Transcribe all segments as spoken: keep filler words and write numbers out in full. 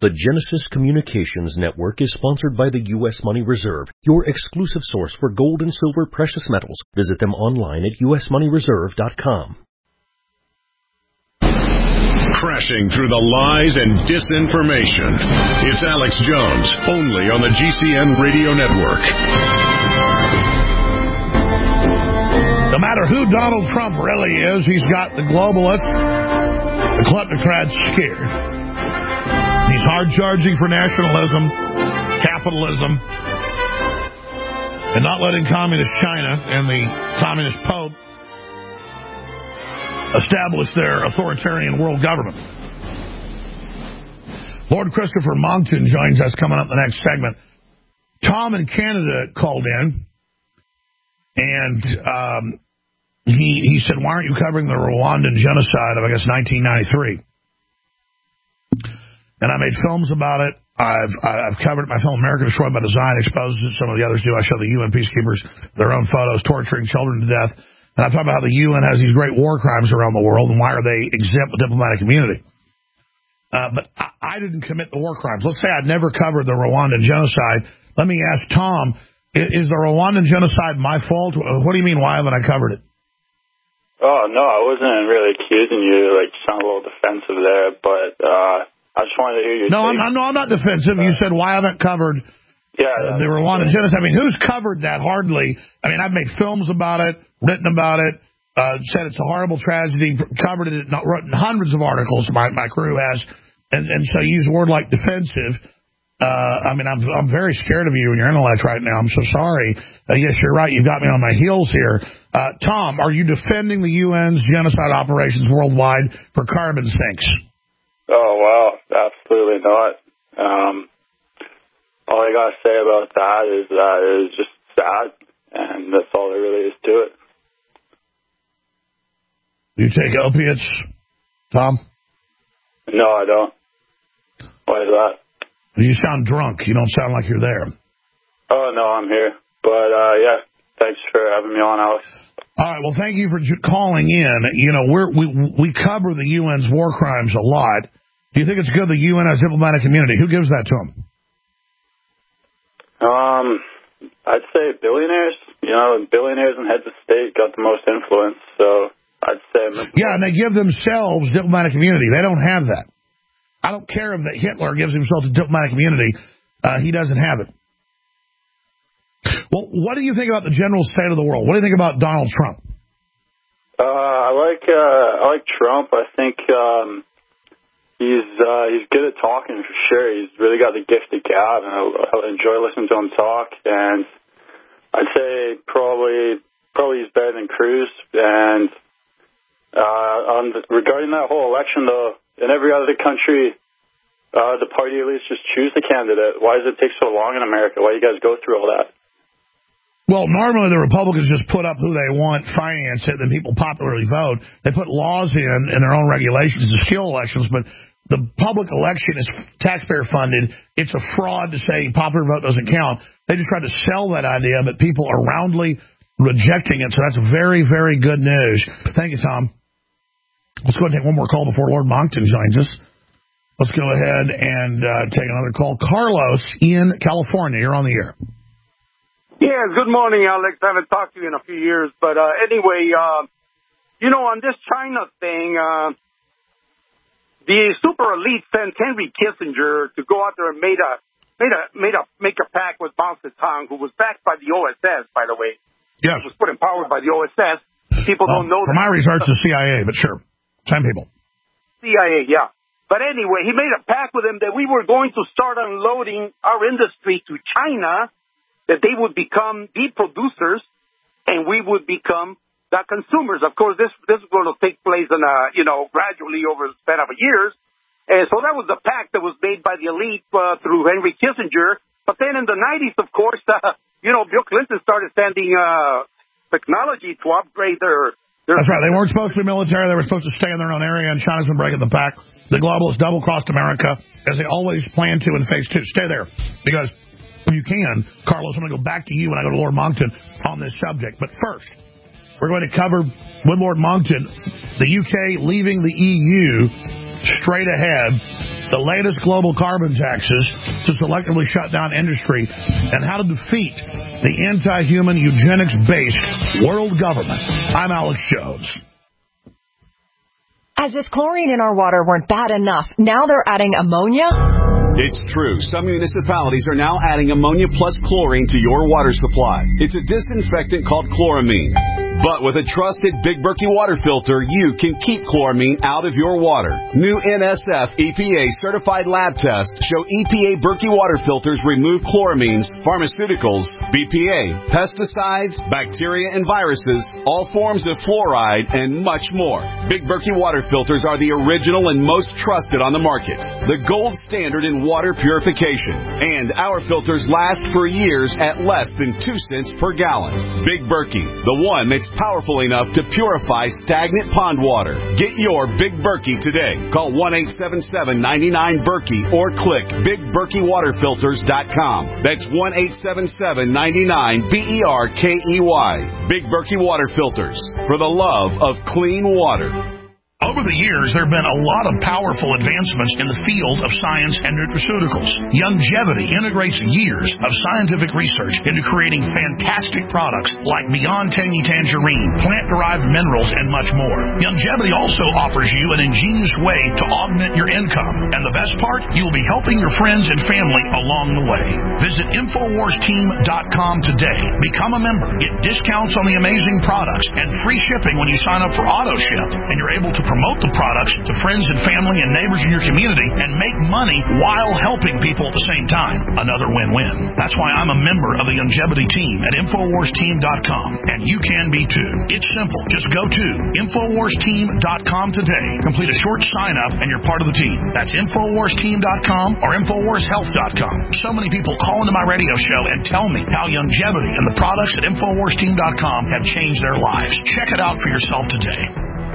The Genesis Communications Network is sponsored by the U S Money Reserve, your exclusive source for gold and silver precious metals. Visit them online at u s money reserve dot com. Crashing through the lies and disinformation. It's Alex Jones, only on the G C N Radio Network. No matter who Donald Trump really is, he's got the globalists, the kleptocrats scared. He's hard-charging for nationalism, capitalism, and not letting communist China and the communist Pope establish their authoritarian world government. Lord Christopher Monckton joins us coming up in the next segment. Tom in Canada called in, and um, he, he said, why aren't you covering the Rwandan genocide of, I guess, nineteen ninety-three? And I made films about it. I've I've covered it. My film, America Destroyed by Design, exposes it. Some of the others do. I show the U N peacekeepers, their own photos, torturing children to death. And I talk about how the U N has these great war crimes around the world, and why are they exempt the diplomatic community? Uh, but I, I didn't commit the war crimes. Let's say I'd never covered the Rwandan genocide. Let me ask Tom, is, is the Rwandan genocide my fault? What do you mean, why haven't I covered it? Oh, no, I wasn't really accusing you. Like, you sound a little defensive there, but... uh I just wanted to hear your No, I'm, I'm, no, I'm not defensive. You said, why haven't covered yeah, uh, the Rwandan genocide? I mean, who's covered that? Hardly. I mean, I've made films about it, written about it, uh, said it's a horrible tragedy, covered it, not, written hundreds of articles, my, my crew has, and, and so use a word like defensive. Uh, I mean, I'm, I'm very scared of you and your intellect right now. I'm so sorry. Uh, yes, you're right. You've got me on my heels here. Uh, Tom, are you defending the U N's genocide operations worldwide for carbon sinks? Oh, wow. Absolutely not. Um, all I got to say about that is that it is just sad, and that's all there really is to it. Do you take opiates, Tom? No, I don't. Why is that? You sound drunk. You don't sound like you're there. Oh, no, I'm here. But, uh, yeah, thanks for having me on, Alex. All right, well, thank you for calling in. You know, we're, we we cover the U N's war crimes a lot. Do you think it's good the U N has diplomatic immunity? Who gives that to them? Um, I'd say billionaires. You know, billionaires and heads of state got the most influence, so I'd say... Yeah, and they give themselves diplomatic immunity. They don't have that. I don't care if that Hitler gives himself diplomatic immunity. Uh, he doesn't have it. Well, what do you think about the general state of the world? What do you think about Donald Trump? Uh, I like uh, I like Trump. I think um, he's uh, he's good at talking for sure. He's really got the gift of gab, and I, I enjoy listening to him talk. And I'd say probably probably he's better than Cruz. And uh, on the, regarding that whole election, though, in every other country, uh, the party elites just choose the candidate. Why does it take so long in America? Why do you guys go through all that? Well, normally the Republicans just put up who they want, finance it, then people popularly vote. They put laws in, in their own regulations to steal elections, but the public election is taxpayer funded. It's a fraud to say popular vote doesn't count. They just tried to sell that idea, but people are roundly rejecting it, so that's very, very good news. Thank you, Tom. Let's go ahead and take one more call before Lord Monckton joins us. Let's go ahead and uh, take another call. Carlos in California, you're on the air. Yeah, good morning, Alex. I haven't talked to you in a few years. But uh, anyway, uh, you know, on this China thing, uh, the super elite sent Henry Kissinger to go out there and made a made a made a make a pact with Mao Zedong, who was backed by the O S S, by the way. Yes, he was put in power by the O S S. People well, don't know. From that. my research, the C I A, but sure, same people. C I A, yeah. But anyway, he made a pact with them that we were going to start unloading our industry to China, that they would become the producers, and we would become the consumers. Of course, this this is going to take place in a, you know, gradually over the span of years. And so that was the pact that was made by the elite uh, through Henry Kissinger. But then in the nineties, of course, uh, you know, Bill Clinton started sending uh, technology to upgrade their, their... That's right. They weren't supposed to be military. They were supposed to stay in their own area, and China's been breaking the pact. The globalists double-crossed America, as they always plan to in phase two. Stay there, because... When you can, Carlos, I'm going to go back to you when I go to Lord Monckton on this subject. But first, we're going to cover with Lord Monckton the U K leaving the E U straight ahead. the latest global carbon taxes to selectively shut down industry, and how to defeat the anti-human, eugenics-based world government. I'm Alex Jones. As if chlorine in our water weren't bad enough, now they're adding ammonia? It's true. Some municipalities are now adding ammonia plus chlorine to your water supply. It's a disinfectant called chloramine. But with a trusted Big Berkey water filter, you can keep chloramine out of your water. New N S F E P A certified lab tests show E P A Berkey water filters remove chloramines, pharmaceuticals, B P A, pesticides, bacteria and viruses, all forms of fluoride, and much more. Big Berkey water filters are the original and most trusted on the market. The gold standard in water purification. And our filters last for years at less than two cents per gallon. Big Berkey, the one that's powerful enough to purify stagnant pond water. Get your Big Berkey today. Call one eight seven seven, nine nine, Berkey or click big berkey water filters dot com. That's one eight seven seven, nine nine, B E R K E Y. Big Berkey Water Filters. For the love of clean water. Over the years, there have been a lot of powerful advancements in the field of science and nutraceuticals. Youngevity integrates years of scientific research into creating fantastic products like Beyond Tangy Tangerine, plant-derived minerals, and much more. Youngevity also offers you an ingenious way to augment your income. And the best part, you'll be helping your friends and family along the way. Visit Infowars Team dot com today. Become a member. Get discounts on the amazing products and free shipping when you sign up for AutoShip. And you're able to promote the products to friends and family and neighbors in your community and make money while helping people at the same time. Another win-win. That's why I'm a member of the Youngevity team at Infowars Team dot com, and you can be too. It's simple. Just go to Infowars Team dot com today. Complete a short sign-up, and you're part of the team. That's Infowars Team dot com or Infowars Health dot com. So many people call into my radio show and tell me how Youngevity and the products at Infowars Team dot com have changed their lives. Check it out for yourself today.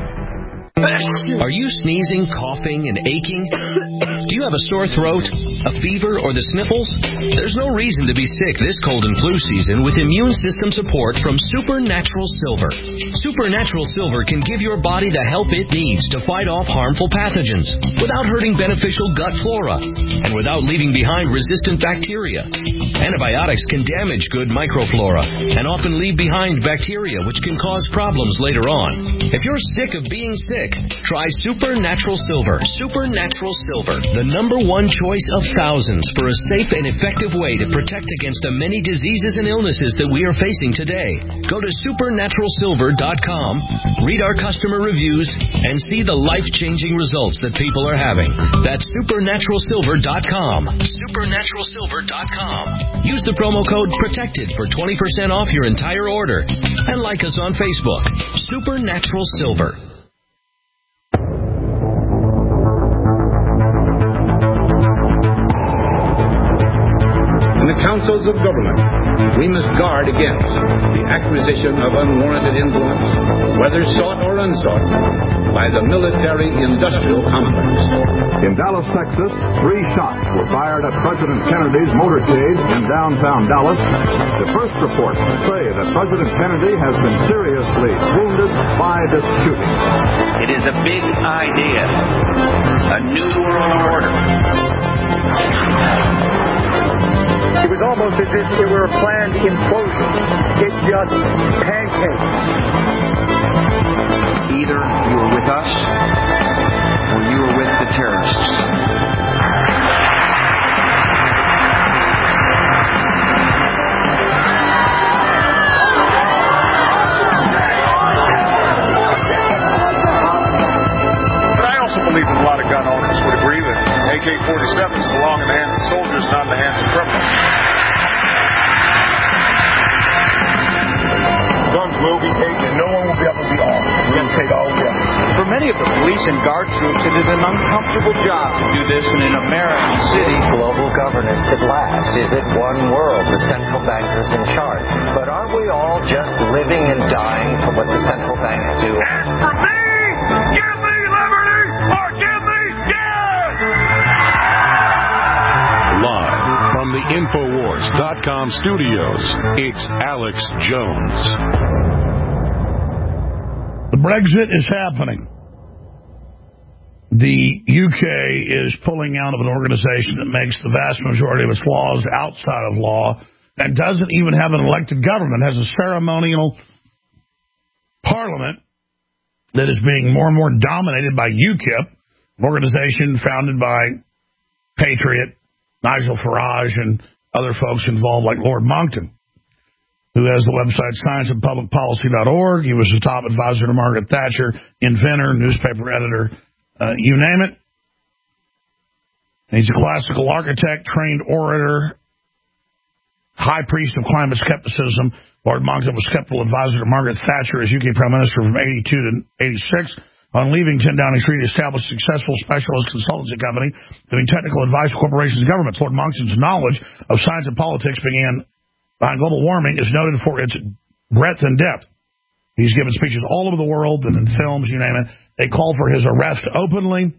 Are you sneezing, coughing, and aching? Do you have a sore throat, a fever, or the sniffles? There's no reason to be sick this cold and flu season with immune system support from Supernatural Silver. Supernatural Silver can give your body the help it needs to fight off harmful pathogens without hurting beneficial gut flora and without leaving behind resistant bacteria. Antibiotics can damage good microflora and often leave behind bacteria which can cause problems later on. If you're sick of being sick, try Supernatural Silver. Supernatural Silver, the number one choice of thousands for a safe and effective way to protect against the many diseases and illnesses that we are facing today. Go to supernatural silver dot com, read our customer reviews, and see the life-changing results that people are having. That's supernatural silver dot com. supernatural silver dot com. Use the promo code PROTECTED for twenty percent off your entire order. And like us on Facebook. Supernatural Silver. Councils of government, we must guard against the acquisition of unwarranted influence, whether sought or unsought, by the military-industrial complex. In Dallas, Texas, three shots were fired at President Kennedy's motorcade in downtown Dallas. The first reports say that President Kennedy has been seriously wounded by this shooting. It is a big idea, a new world order. It was almost as if it were a planned implosion. It just pancaked. Either you were with us or you were with the terrorists. But I also believe that a lot of gun owners would agree that A K forty-sevens belong in the hands of soldiers, not in the hands of criminals. Guns will be taken. No one will be able to be armed. We're going to take all guns. For many of the police and guard troops, it is an uncomfortable job to do this in an American city. Global governance at last. Is it one world? The central bankers in charge. But are we all just living and dying for what the central banks do? And for me, give me liberty or give me death! Live from the Infowars dot com studios, it's Alex Jones. The Brexit is happening. the U K is pulling out of an organization that makes the vast majority of its laws outside of law and doesn't even have an elected government, has a ceremonial parliament that is being more and more dominated by UKIP, an organization founded by Patriot, Nigel Farage, and other folks involved like Lord Monckton, who has the website science and public policy dot org. He was the top advisor to Margaret Thatcher, inventor, newspaper editor, uh, you name it. He's a classical architect, trained orator, high priest of climate skepticism. Lord Monckton was skeptical advisor to Margaret Thatcher as U K Prime Minister from eighty-two to eighty-six. On leaving ten Downing Street, he established a successful specialist consultancy company doing technical advice to corporations and governments. Lord Monckton's knowledge of science and politics began behind global warming is noted for its breadth and depth. He's given speeches all over the world and in films, you name it. They called for his arrest openly.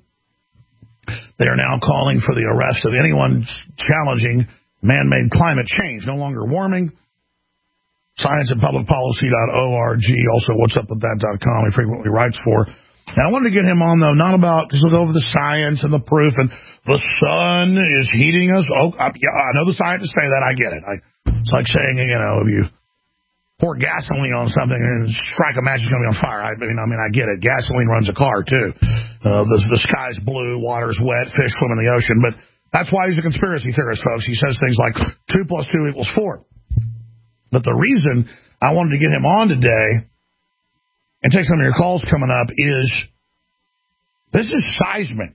They are now calling for the arrest of anyone challenging man-made climate change. No longer warming. science and public policy dot org. Also, what's up with that dot com. He frequently writes for. And I wanted to get him on, though, not about, just look over the science and the proof, and the sun is heating us. Oh, I, yeah, I know the scientists say that. I get it. I, it's like saying, you know, if you pour gasoline on something and strike a match, it's going to be on fire. I mean, I mean, I get it. Gasoline runs a car, too. Uh, the, the sky's blue, water's wet, fish swim in the ocean. But that's why he's a conspiracy theorist, folks. He says things like two plus two equals four. But the reason I wanted to get him on today and take some of your calls coming up is this is seismic.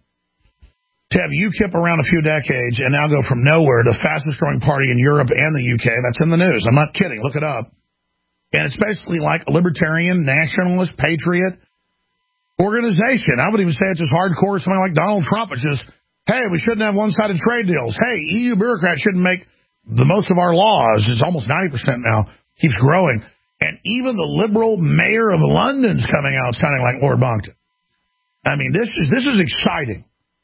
To have UKIP around a few decades and now go from nowhere to fastest growing party in Europe and the U K, that's in the news. I'm not kidding. Look it up. And it's basically like a libertarian, nationalist, patriot organization. I would even say it's as hardcore as something like Donald Trump. It's just, hey, we shouldn't have one-sided trade deals. Hey, E U bureaucrats shouldn't make the most of our laws. It's almost ninety percent now. Keeps growing. And even the liberal mayor of London's coming out sounding like Lord Monckton. I mean, this is this is exciting.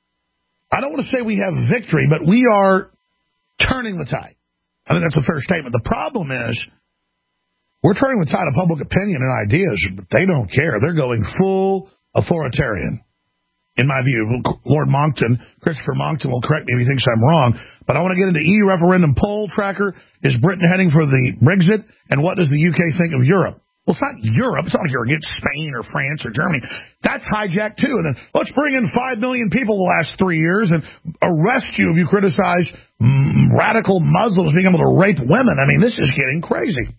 I don't want to say we have victory, but we are turning the tide. I think that's a fair statement. The problem is we're turning the tide of public opinion and ideas, but they don't care. They're going full authoritarian. In my view, Lord Monckton, Christopher Monckton will correct me if he thinks I'm wrong, but I want to get into E U referendum poll tracker. Is Britain heading for the Brexit? And what does the U K think of Europe? Well, it's not Europe. It's not like you're against Spain or France or Germany. That's hijacked, too. And then let's bring in five million people the last three years and arrest you if you criticize mm, radical Muslims being able to rape women. I mean, this is getting crazy.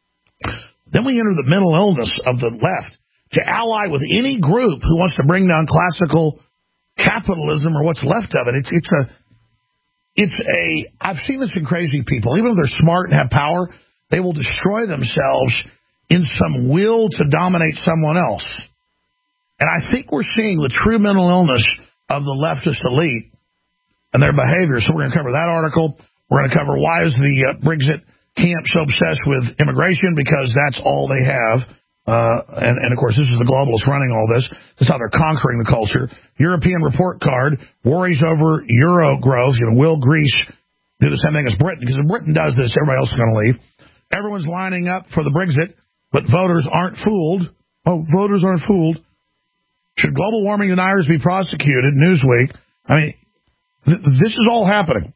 Then we enter the mental illness of the left. To ally with any group who wants to bring down classical capitalism or what's left of it. It's it's a it's a I've seen this in crazy people. Even if they're smart and have power, they will destroy themselves in some will to dominate someone else. And I think we're seeing the true mental illness of the leftist elite and their behavior. So we're going to cover that article. We're going to cover why is the uh, Brexit camp so obsessed with immigration, because that's all they have. Uh, and, and, of course, this is the globalists running all this. This is how they're conquering the culture. European report card worries over euro growth. You know, will Greece do the same thing as Britain? Because if Britain does this, everybody else is going to leave. Everyone's lining up for the Brexit, but voters aren't fooled. Oh, voters aren't fooled. Should global warming deniers be prosecuted? Newsweek. I mean, th- this is all happening.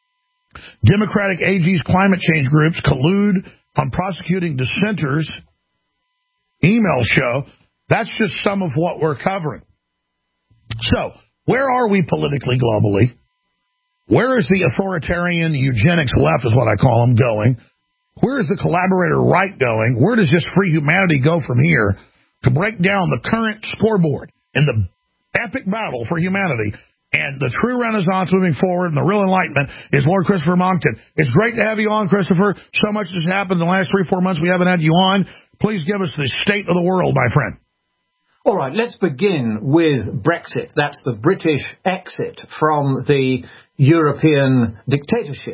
Democratic A G's climate change groups collude on prosecuting dissenters. Email show. That's just some of what we're covering. So, where are we politically globally? Where is the authoritarian eugenics left, is what I call them, going? Where is the collaborator right going? Where does just free humanity go from here to break down the current scoreboard in the epic battle for humanity? And the true renaissance moving forward and the real enlightenment is Lord Christopher Monckton. It's great to have you on, Christopher. So much has happened in the last three, four months we haven't had you on. Please give us the state of the world, my friend. All right, let's begin with Brexit. That's the British exit from the European dictatorship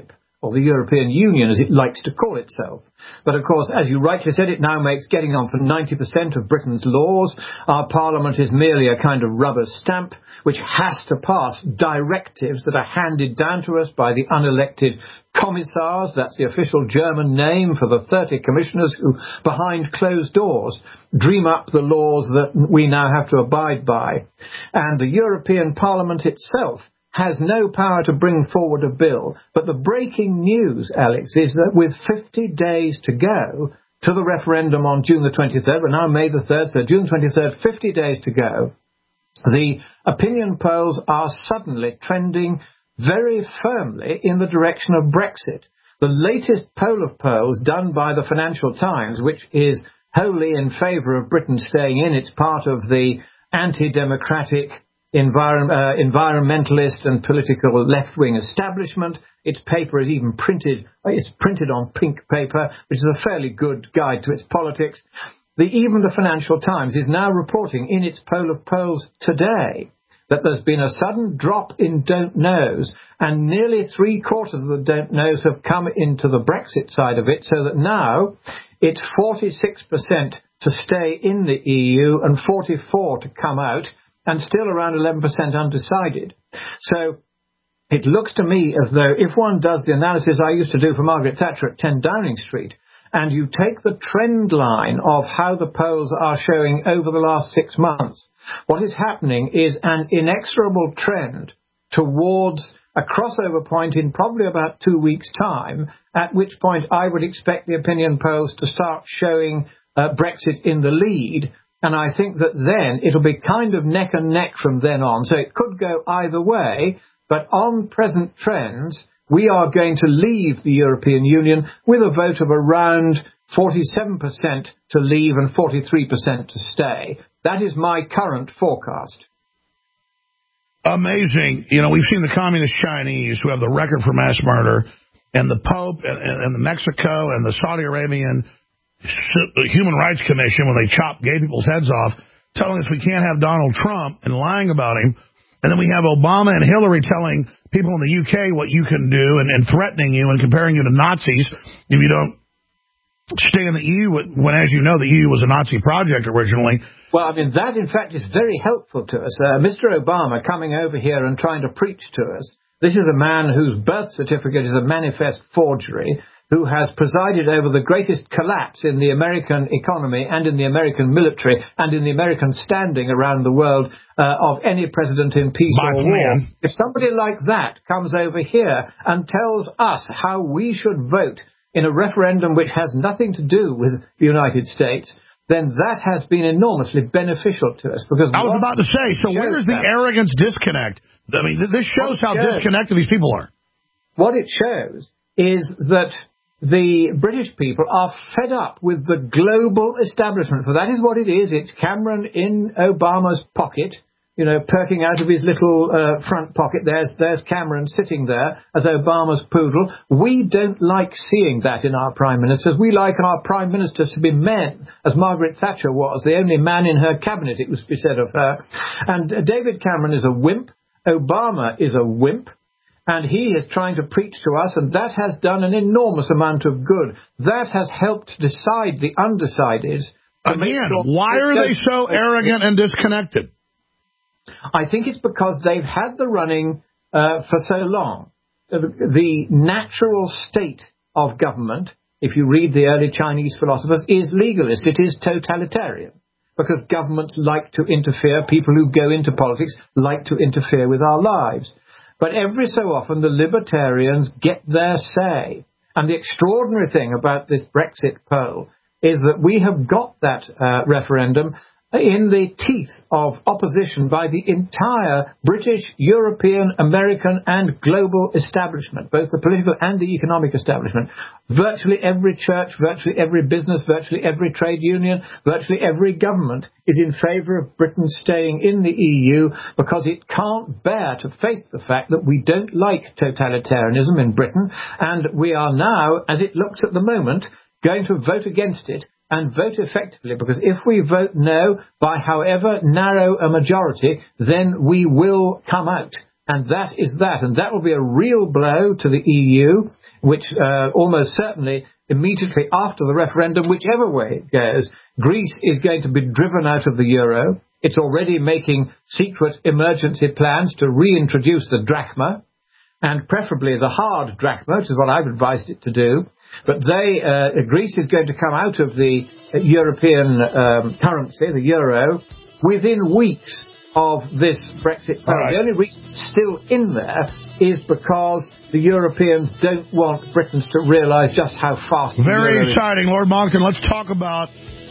or the European Union, as it likes to call itself. But, of course, as you rightly said, it now makes getting on for ninety percent of Britain's laws. Our Parliament is merely a kind of rubber stamp which has to pass directives that are handed down to us by the unelected commissars. That's the official German name for the thirty commissioners who, behind closed doors, dream up the laws that we now have to abide by. And the European Parliament itself has no power to bring forward a bill. But the breaking news, Alex, is that with fifty days to go to the referendum on June the twenty-third, we're now May the third, so June twenty-third, fifty days to go, the opinion polls are suddenly trending very firmly in the direction of Brexit. The latest poll of polls done by the Financial Times, which is wholly in favour of Britain staying in, it's part of the anti-democratic Envir- uh, environmentalist and political left-wing establishment. Its paper is even printed, it's printed on pink paper, which is a fairly good guide to its politics. The, even the Financial Times is now reporting in its poll of polls today that there's been a sudden drop in don't knows, and nearly three quarters of the don't knows have come into the Brexit side of it, so that now it's forty-six percent to stay in the E U and forty-four percent to come out, and still around eleven percent undecided. So it looks to me as though if one does the analysis I used to do for Margaret Thatcher at ten Downing Street, and you take the trend line of how the polls are showing over the last six months, what is happening is an inexorable trend towards a crossover point in probably about two weeks' time, at which point I would expect the opinion polls to start showing uh, Brexit in the lead. And I think that then it'll be kind of neck and neck from then on. So it could go either way. But on present trends, we are going to leave the European Union with a vote of around forty-seven percent to leave and forty-three percent to stay. That is my current forecast. Amazing. You know, we've seen the communist Chinese who have the record for mass murder, and the Pope and, and the Mexico and the Saudi Arabian Human Rights Commission, when they chop gay people's heads off, telling us we can't have Donald Trump and lying about him. And then we have Obama and Hillary telling people in the U K what you can do and, and threatening you and comparing you to Nazis if you don't stay in the E U, when, as you know, the E U was a Nazi project originally. Well, I mean, that, in fact, is very helpful to us. Uh, Mister Obama coming over here and trying to preach to us. This is a man whose birth certificate is a manifest forgery, who has presided over the greatest collapse in the American economy and in the American military and in the American standing around the world uh, of any president in peace By or plan. war. If somebody like that comes over here and tells us how we should vote in a referendum which has nothing to do with the United States, then that has been enormously beneficial to us. Because I was about to say, so where's the arrogance disconnect? I mean, this shows how shows, disconnected these people are. What it shows is that the British people are fed up with the global establishment. For that is what it is. It's Cameron in Obama's pocket, you know, perking out of his little uh, front pocket. There's there's Cameron sitting there as Obama's poodle. We don't like seeing that in our prime ministers. We like our prime ministers to be men, as Margaret Thatcher was, the only man in her cabinet, it was to be said of her. And uh, David Cameron is a wimp. Obama is a wimp. And he is trying to preach to us, and that has done an enormous amount of good. That has helped decide the undecideds. Again, why are they so arrogant and disconnected? I think it's because they've had the running uh, for so long. The, the natural state of government, if you read the early Chinese philosophers, is legalist. It is totalitarian. Because governments like to interfere. People who go into politics like to interfere with our lives. But every so often, the libertarians get their say. And the extraordinary thing about this Brexit poll is that we have got that uh, referendum in the teeth of opposition by the entire British, European, American and global establishment, both the political and the economic establishment. Virtually every church, virtually every business, virtually every trade union, virtually every government is in favour of Britain staying in the E U because it can't bear to face the fact that we don't like totalitarianism in Britain, and we are now, as it looks at the moment, going to vote against it. And vote effectively, because if we vote no by however narrow a majority, then we will come out. And that is that. And that will be a real blow to the E U, which uh, almost certainly immediately after the referendum, whichever way it goes, Greece is going to be driven out of the euro. It's already making secret emergency plans to reintroduce the drachma, and preferably the hard drachma, which is what I've advised it to do. But they, uh, Greece is going to come out of the European um, currency, the euro, within weeks of this Brexit vote. Right. The only reason it's still in there is because the Europeans don't want Britons to realise just how fast. Very exciting, Lord Monckton. Let's talk about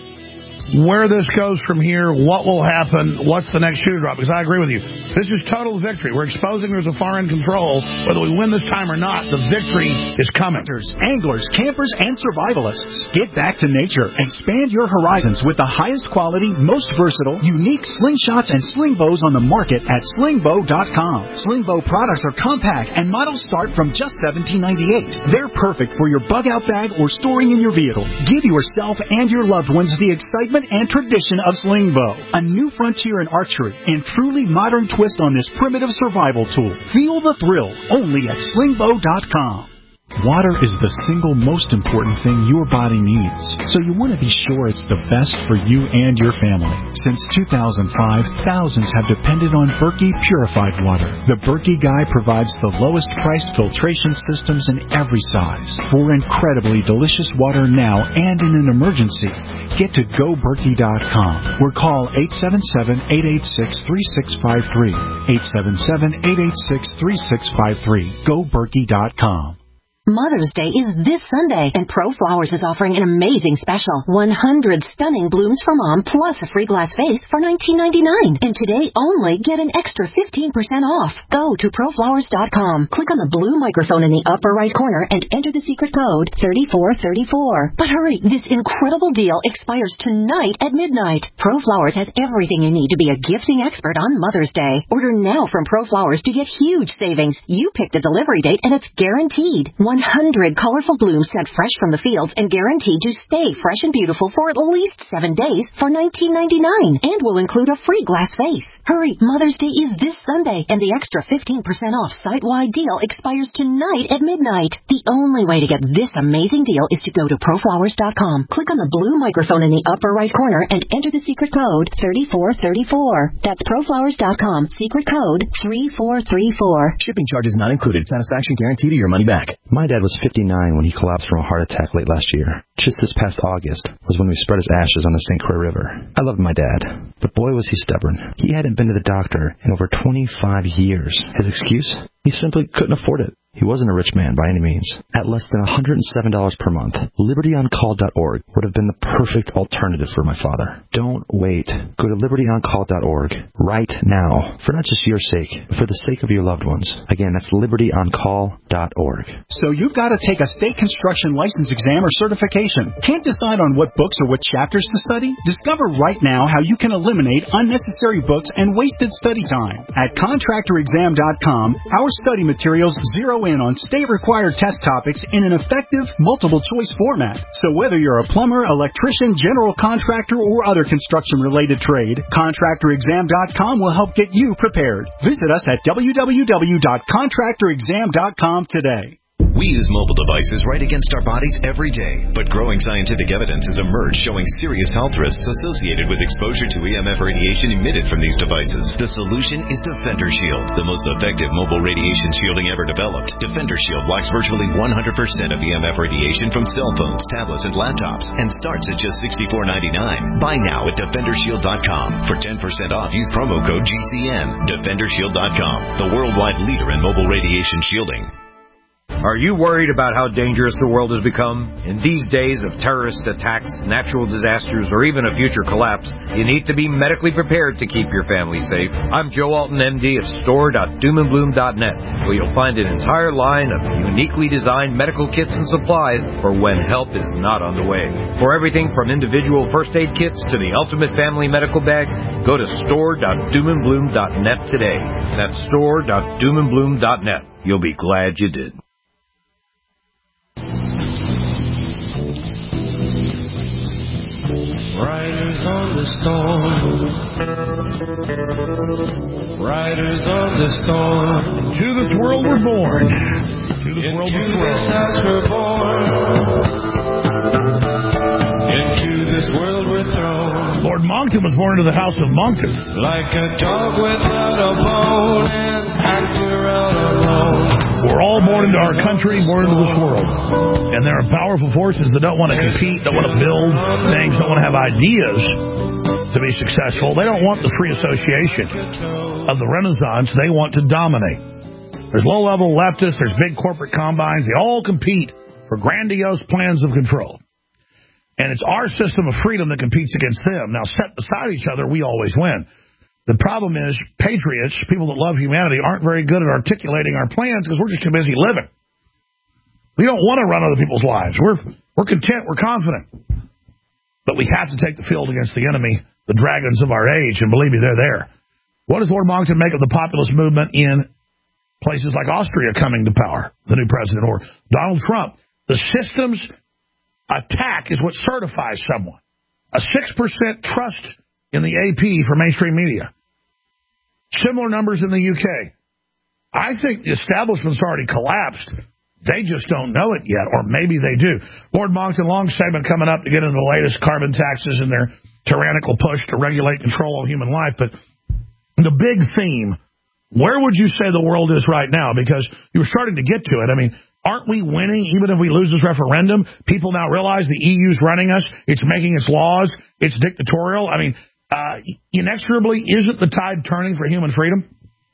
where this goes from here, what will happen, what's the next shoe drop, because I agree with you. This is total victory. We're exposing there's a foreign control. Whether we win this time or not, the victory is coming. Anglers, campers, and survivalists. Get back to nature. Expand your horizons with the highest quality, most versatile, unique slingshots and sling bows on the market at sling bow dot com. Sling bow products are compact and models start from just seventeen ninety-eight. They're perfect for your bug-out bag or storing in your vehicle. Give yourself and your loved ones the excitement and tradition of sling bow, a new frontier in archery and truly modern twist on this primitive survival tool. Feel the thrill only at sling bow dot com. Water is the single most important thing your body needs, so you want to be sure it's the best for you and your family. Since two thousand five, thousands have depended on Berkey purified water. The Berkey Guy provides the lowest priced filtration systems in every size. For incredibly delicious water now and in an emergency, get to go berkey dot com or call eight seven seven, eight eight six, three six five three. eight seven seven, eight eight six, three six five three. go berkey dot com. Mother's Day is this Sunday, and ProFlowers is offering an amazing special. one hundred stunning blooms for Mom, plus a free glass vase for nineteen ninety-nine. And today only, get an extra fifteen percent off. Go to pro flowers dot com. Click on the blue microphone in the upper right corner and enter the secret code thirty-four thirty-four. But hurry, this incredible deal expires tonight at midnight. ProFlowers has everything you need to be a gifting expert on Mother's Day. Order now from ProFlowers to get huge savings. You pick the delivery date and it's guaranteed. one hundred colorful blooms sent fresh from the fields and guaranteed to stay fresh and beautiful for at least seven days for nineteen ninety-nine, and will include a free glass vase. Hurry, Mother's Day is this Sunday, and the extra fifteen percent off site-wide deal expires tonight at midnight. The only way to get this amazing deal is to go to pro flowers dot com. Click on the blue microphone in the upper right corner and enter the secret code thirty-four thirty-four. That's pro flowers dot com, secret code three four three four. Shipping charges not included. Satisfaction guaranteed or your money back. My dad was fifty-nine when he collapsed from a heart attack late last year. Just this past August was when we spread his ashes on the Saint Croix River. I loved my dad, but boy was he stubborn. He hadn't been to the doctor in over twenty-five years. His excuse? He simply couldn't afford it. He wasn't a rich man by any means. At less than one hundred seven dollars per month, liberty on call dot org would have been the perfect alternative for my father. Don't wait. Go to liberty on call dot org right now, for not just your sake, but for the sake of your loved ones. Again, that's liberty on call dot org. So you've got to take a state construction license exam or certification. Can't decide on what books or what chapters to study? Discover right now how you can eliminate unnecessary books and wasted study time. At contractor exam dot com, our study materials zero in on state-required test topics in an effective, multiple-choice format. So whether you're a plumber, electrician, general contractor, or other construction-related trade, contractor exam dot com will help get you prepared. Visit us at w w w dot contractor exam dot com today. We use mobile devices right against our bodies every day, but growing scientific evidence has emerged showing serious health risks associated with exposure to E M F radiation emitted from these devices. The solution is Defender Shield, the most effective mobile radiation shielding ever developed. Defender Shield blocks virtually one hundred percent of E M F radiation from cell phones, tablets, and laptops, and starts at just sixty-four ninety-nine. Buy now at defender shield dot com. For ten percent off, use promo code G C N. defender shield dot com, the worldwide leader in mobile radiation shielding. Are you worried about how dangerous the world has become? In these days of terrorist attacks, natural disasters, or even a future collapse, you need to be medically prepared to keep your family safe. I'm Joe Alton, M D of store dot doom and bloom dot net, where you'll find an entire line of uniquely designed medical kits and supplies for when help is not on the way. For everything from individual first aid kits to the ultimate family medical bag, go to store dot doom and bloom dot net today. That's store dot doom and bloom dot net. You'll be glad you did. Riders on the storm. Riders on the storm. To this world we're born. To this world we're thrown. This house we're born. Into this world we're thrown. Lord Moncton was born into the house of Moncton. Like a dog without a bone, an actor out alone. We're all born into our country, born into this world. And there are powerful forces that don't want to compete, don't want to build things, don't want to have ideas to be successful. They don't want the free association of the Renaissance. They want to dominate. There's low-level leftists, there's big corporate combines. They all compete for grandiose plans of control. And it's our system of freedom that competes against them. Now, set beside each other, we always win. The problem is patriots, people that love humanity, aren't very good at articulating our plans because we're just too busy living. We don't want to run other people's lives. We're we're content. We're confident. But we have to take the field against the enemy, the dragons of our age, and believe me, they're there. What does Lord Moncton make of the populist movement in places like Austria coming to power, the new president, or Donald Trump? The system's attack is what certifies someone. A six percent trust in the A P for mainstream media. Similar numbers in the U K. I think the establishment's already collapsed. They just don't know it yet, or maybe they do. Lord Moncton, long segment coming up to get into the latest carbon taxes and their tyrannical push to regulate control of human life. But the big theme, where would you say the world is right now? Because you were starting to get to it. I mean, aren't we winning even if we lose this referendum? People now realize the E U's running us. It's making its laws. It's dictatorial. I mean, Uh, inexorably, isn't the tide turning for human freedom?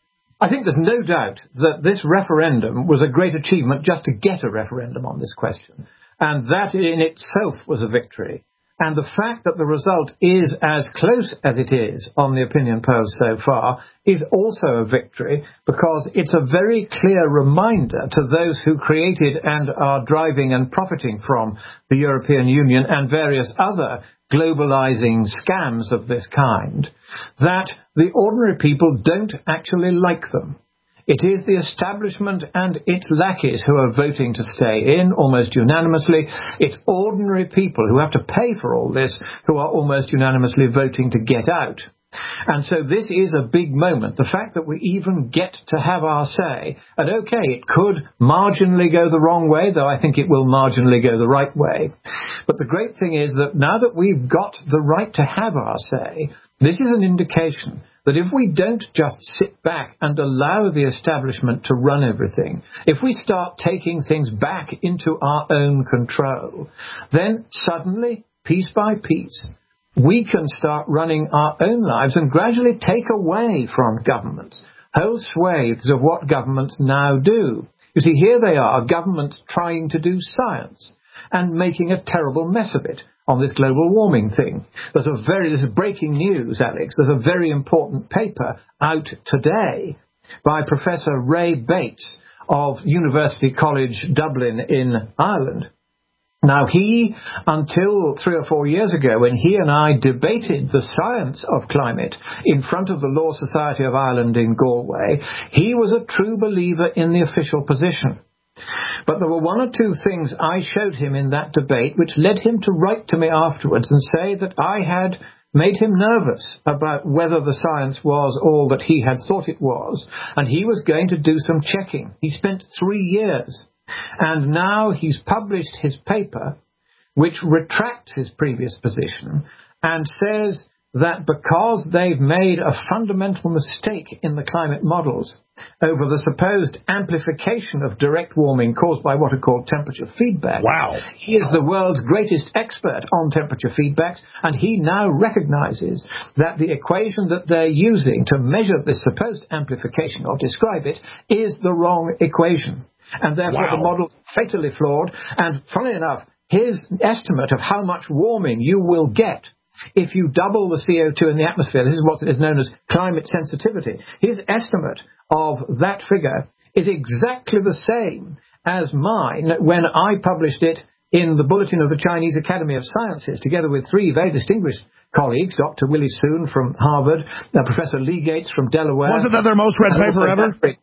I think there's no doubt that this referendum was a great achievement just to get a referendum on this question. And that in itself was a victory. And the fact that the result is as close as it is on the opinion polls so far is also a victory, because it's a very clear reminder to those who created and are driving and profiting from the European Union and various other globalizing scams of this kind, that the ordinary people don't actually like them. It is the establishment and its lackeys who are voting to stay in almost unanimously. It's ordinary people who have to pay for all this who are almost unanimously voting to get out. And so this is a big moment. The fact that we even get to have our say, and okay, it could marginally go the wrong way, though I think it will marginally go the right way. But the great thing is that now that we've got the right to have our say, this is an indication that if we don't just sit back and allow the establishment to run everything, if we start taking things back into our own control, then suddenly, piece by piece, we can start running our own lives and gradually take away from governments whole swathes of what governments now do. You see, here they are, governments trying to do science and making a terrible mess of it on this global warming thing. There's a very, this is breaking news, Alex. There's a very important paper out today by Professor Ray Bates of University College Dublin in Ireland. Now, he, until three or four years ago, when he and I debated the science of climate in front of the Law Society of Ireland in Galway, he was a true believer in the official position. But there were one or two things I showed him in that debate which led him to write to me afterwards and say that I had made him nervous about whether the science was all that he had thought it was, and he was going to do some checking. He spent three years. And now he's published his paper, which retracts his previous position and says that because they've made a fundamental mistake in the climate models over the supposed amplification of direct warming caused by what are called temperature feedbacks. Wow. He is the world's greatest expert on temperature feedbacks, and he now recognizes that the equation that they're using to measure this supposed amplification or describe it is the wrong equation. And therefore wow. the model's fatally flawed. And funnily enough, his estimate of how much warming you will get if you double the C O two in the atmosphere, this is what is known as climate sensitivity, his estimate of that figure is exactly the same as mine when I published it in the Bulletin of the Chinese Academy of Sciences, together with three very distinguished colleagues, Doctor Willie Soon from Harvard, uh, Professor Lee Gates from Delaware. Wasn't that their most read paper ever?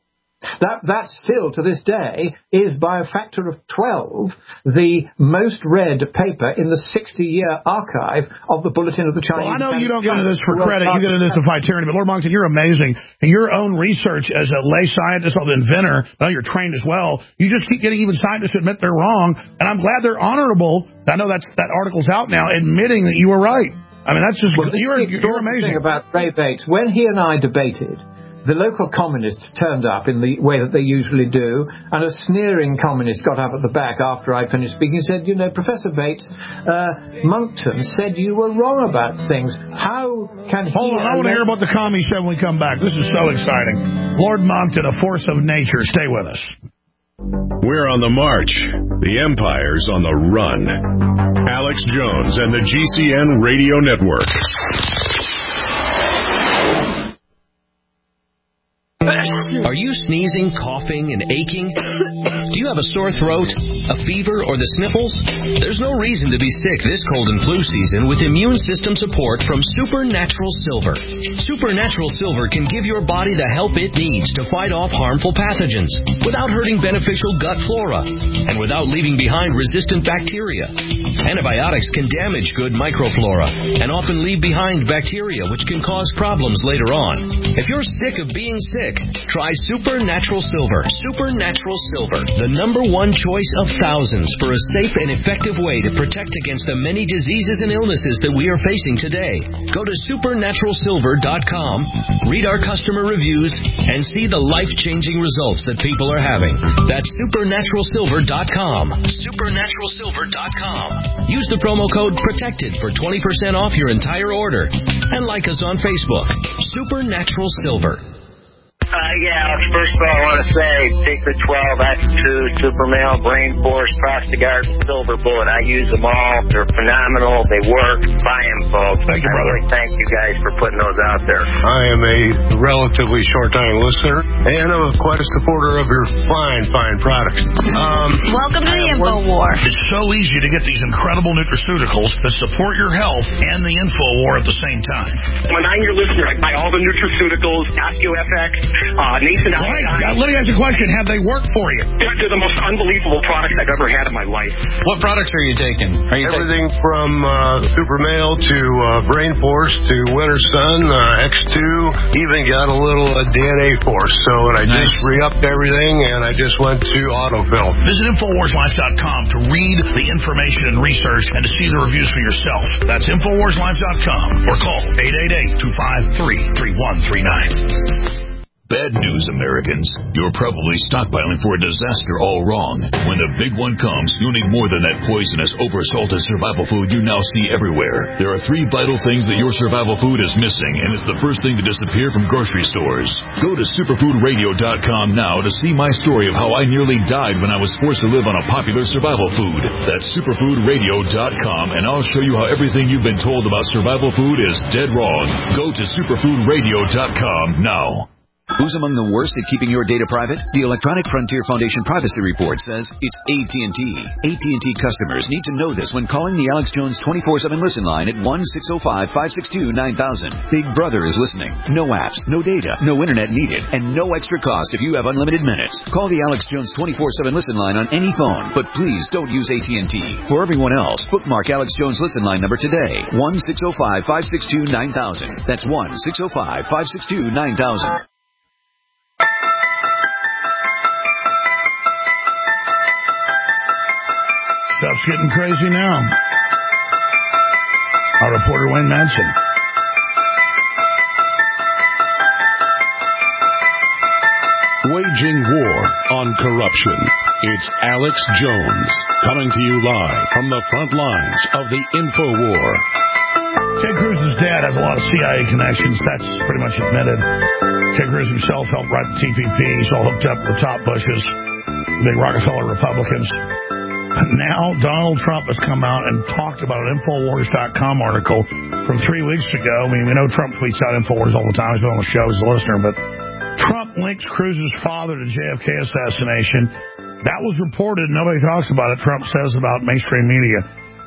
That, that still, to this day, is by a factor of twelve the most read paper in the sixty-year archive of the Bulletin of the Chinese. Well, I know you don't go to this for credit. You go to this to fight tyranny. But, Lord Monckton, you're amazing. And your own research as a lay scientist or the inventor, I know you're trained as well, you just keep getting even scientists to admit they're wrong. And I'm glad they're honorable. I know that's that article's out now, admitting that you were right. I mean, that's just, well, you're, you're amazing. Thing about Ray Bates, when he and I debated, the local communists turned up in the way that they usually do, and a sneering communist got up at the back after I finished speaking and said, you know, Professor Bates, uh, Monckton said you were wrong about things. How can he... Hold on, I want to hear what the commie said when we come back. This is so exciting. Lord Monckton, a force of nature. Stay with us. We're on the march. The Empire's on the run. Alex Jones and the G C N Radio Network. Are you sneezing, coughing, and aching? Do you have a sore throat, a fever, or the sniffles? There's no reason to be sick this cold and flu season with immune system support from Supernatural Silver. Supernatural Silver can give your body the help it needs to fight off harmful pathogens without hurting beneficial gut flora and without leaving behind resistant bacteria. Antibiotics can damage good microflora and often leave behind bacteria which can cause problems later on. If you're sick of being sick, try Supernatural Silver. Supernatural Silver, the number one choice of thousands for a safe and effective way to protect against the many diseases and illnesses that we are facing today. Go to supernatural silver dot com, read our customer reviews, and see the life-changing results that people are having. That's supernatural silver dot com. supernatural silver dot com. Use the promo code PROTECTED for twenty percent off your entire order. And like us on Facebook. Supernatural Silver. Uh, yeah, first of all, I want to say Secret twelve, X two, Super Male, Brain Force, Prostiguard, Silver Bullet. I use them all. They're phenomenal. They work. Buy them, folks. Thank you, brother. I really thank you guys for putting those out there. I am a relatively short-time listener, and I'm quite a supporter of your fine, fine products. Um, Welcome to the Info War. It's so easy to get these incredible nutraceuticals that support your health and the Info War at the same time. I'm a nine-year listener. I buy all the nutraceuticals, OsteoFX. Uh, Nathan, right. Let me ask you a question. Have they worked for you? They're, they're the most unbelievable products I've ever had in my life. What products are you taking? Are you Everything taking... from uh, Super Male to uh, Brain Force to Winter Sun, uh, X two, even got a little uh, D N A Force. So and I nice. just re-upped everything, and I just went to autofill. Visit Infowars Life dot com to read the information and research and to see the reviews for yourself. That's Infowars Life dot com or call eight eight eight, two five three, three one three nine. Bad news, Americans. You're probably stockpiling for a disaster all wrong. When the big one comes, you'll need more than that poisonous, over-salted survival food you now see everywhere. There are three vital things that your survival food is missing, and it's the first thing to disappear from grocery stores. Go to superfood radio dot com now to see my story of how I nearly died when I was forced to live on a popular survival food. That's superfood radio dot com, and I'll show you how everything you've been told about survival food is dead wrong. Go to superfood radio dot com now. Who's among the worst at keeping your data private? The Electronic Frontier Foundation Privacy Report says it's A T and T. A T and T customers need to know this when calling the Alex Jones twenty-four seven listen line at one six zero five, five six two, nine thousand. Big Brother is listening. No apps, no data, no internet needed, and no extra cost if you have unlimited minutes. Call the Alex Jones twenty-four seven listen line on any phone, but please don't use A T and T. For everyone else, bookmark Alex Jones listen line number today. one six zero five, five six two, nine thousand. That's one six zero five, five six two, nine thousand. Stuff's getting crazy now. Our reporter, Wayne Madsen. Waging war on corruption. It's Alex Jones coming to you live from the front lines of the Info War. Ted Cruz's dad has a lot of C I A connections. That's pretty much admitted. Ted Cruz himself helped write the T P P. He's all hooked up with the top Bushes, big Rockefeller Republicans. Now Donald Trump has come out and talked about an Infowars dot com article from three weeks ago. I mean, we know Trump tweets out Infowars all the time. He's been on the show as a listener, but Trump links Cruz's father to J F K assassination. That was reported. Nobody talks about it. Trump says about mainstream media.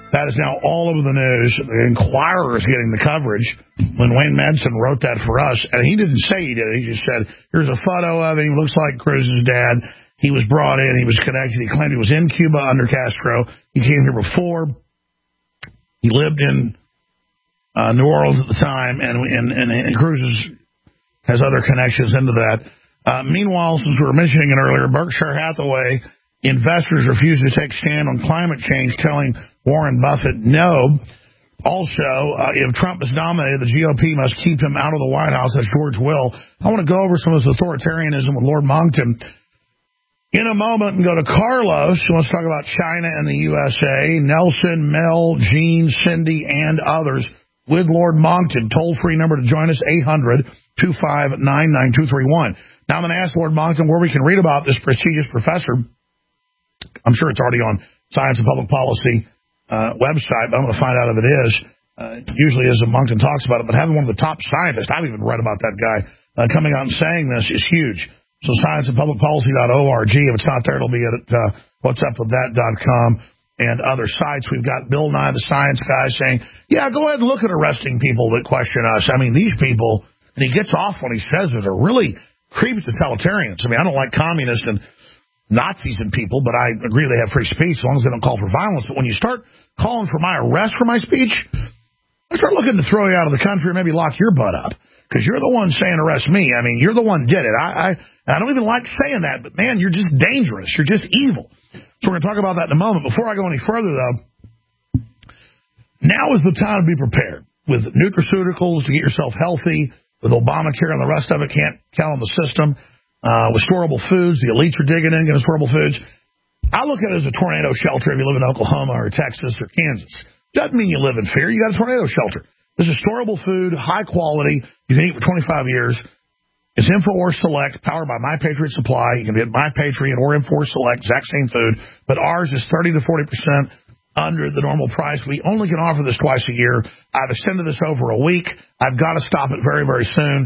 That is now all over the news. The Inquirer is getting the coverage. When Wayne Madsen wrote that for us, and he didn't say he did it, he just said, here's a photo of him. He looks like Cruz's dad. He was brought in. He was connected. He claimed he was in Cuba under Castro. He came here before. He lived in uh, New Orleans at the time, and, and, and, and Cruz has other connections into that. Uh, meanwhile, since we were mentioning it earlier, Berkshire Hathaway investors refuse to take stand on climate change, telling Warren Buffett no. Also, uh, if Trump is nominated, the G O P must keep him out of the White House, as George will. I want to go over some of this authoritarianism with Lord Moncton in a moment and go to Carlos, who wants to talk about China and the U S A, Nelson, Mel, Gene, Cindy, and others with Lord Moncton. Toll-free number to join us, eight hundred, two five nine, nine two three one. Now I'm going to ask Lord Moncton where we can read about this prestigious professor. I'm sure it's already on Science and Public Policy uh, website, but I'm going to find out if it is. Uh, usually is if Moncton talks about it, but having one of the top scientists, I've even read about that guy, uh, coming out and saying this is huge. So science and public policy dot org. If it's not there, it'll be at uh, what's up with that dot com and other sites. We've got Bill Nye, the science guy, saying, yeah, go ahead and look at arresting people that question us. I mean, these people, and he gets off when he says it, are really creepy totalitarians. I mean, I don't like communists and Nazis and people, but I agree they have free speech as long as they don't call for violence. But when you start calling for my arrest for my speech, I start looking to throw you out of the country or maybe lock your butt up, because you're the one saying arrest me. I mean, you're the one did it. I, I, I don't even like saying that, but, man, you're just dangerous. You're just evil. So we're going to talk about that in a moment. Before I go any further, though, now is the time to be prepared with nutraceuticals to get yourself healthy, with Obamacare and the rest of it. Can't count on the system. Uh, with storable foods, the elites are digging in, getting storable foods. I look at it as a tornado shelter if you live in Oklahoma or Texas or Kansas. Doesn't mean you live in fear. You got a tornado shelter. This is storable food, high quality. You can eat for twenty-five years. It's InfoWars Select, powered by My Patriot Supply. You can get My Patriot or InfoWars Select, exact same food, but ours is thirty to forty percent under the normal price. We only can offer this twice a year. I've extended this over a week. I've got to stop it very, very soon.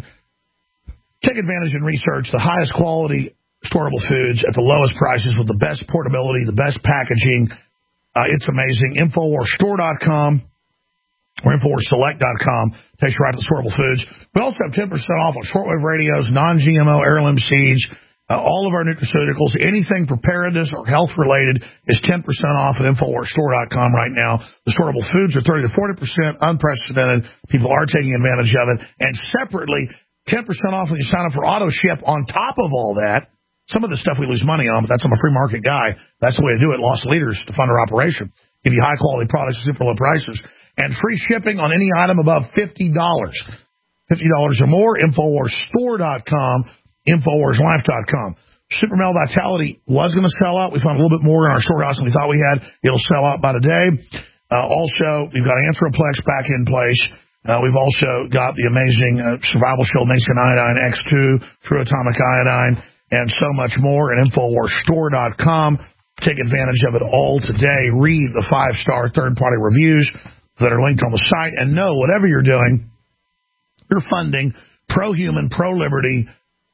Take advantage and research the highest quality storable foods at the lowest prices with the best portability, the best packaging. Uh, it's amazing. Infowars Store dot com or Infowars Select dot com takes you right to the storable foods. We also have ten percent off on shortwave radios, non G M O heirloom seeds, uh, all of our nutraceuticals. Anything preparedness or health-related is ten percent off at Infowars Store dot com right now. The storable foods are thirty to forty percent, unprecedented. People are taking advantage of it. And separately, ten percent off when you sign up for auto ship. On top of all that, some of the stuff we lose money on, but that's I'm a free market guy. That's the way to do it. Lost leaders to fund our operation. Give you high quality products at super low prices. And free shipping on any item above fifty dollars. fifty dollars or more, Infowars Store dot com, Infowars Life dot com. Super Male Vitality was going to sell out. We found a little bit more in our storehouse than we thought we had. It'll sell out by today. Uh, also, we've got Anthroplex back in place. Uh, we've also got the amazing uh, Survival Shield Nascent Iodine X two, True Atomic Iodine, and so much more at Infowars Store dot com. Take advantage of it all today. Read the five-star third-party reviews that are linked on the site, and know whatever you're doing, you're funding pro-human, pro-liberty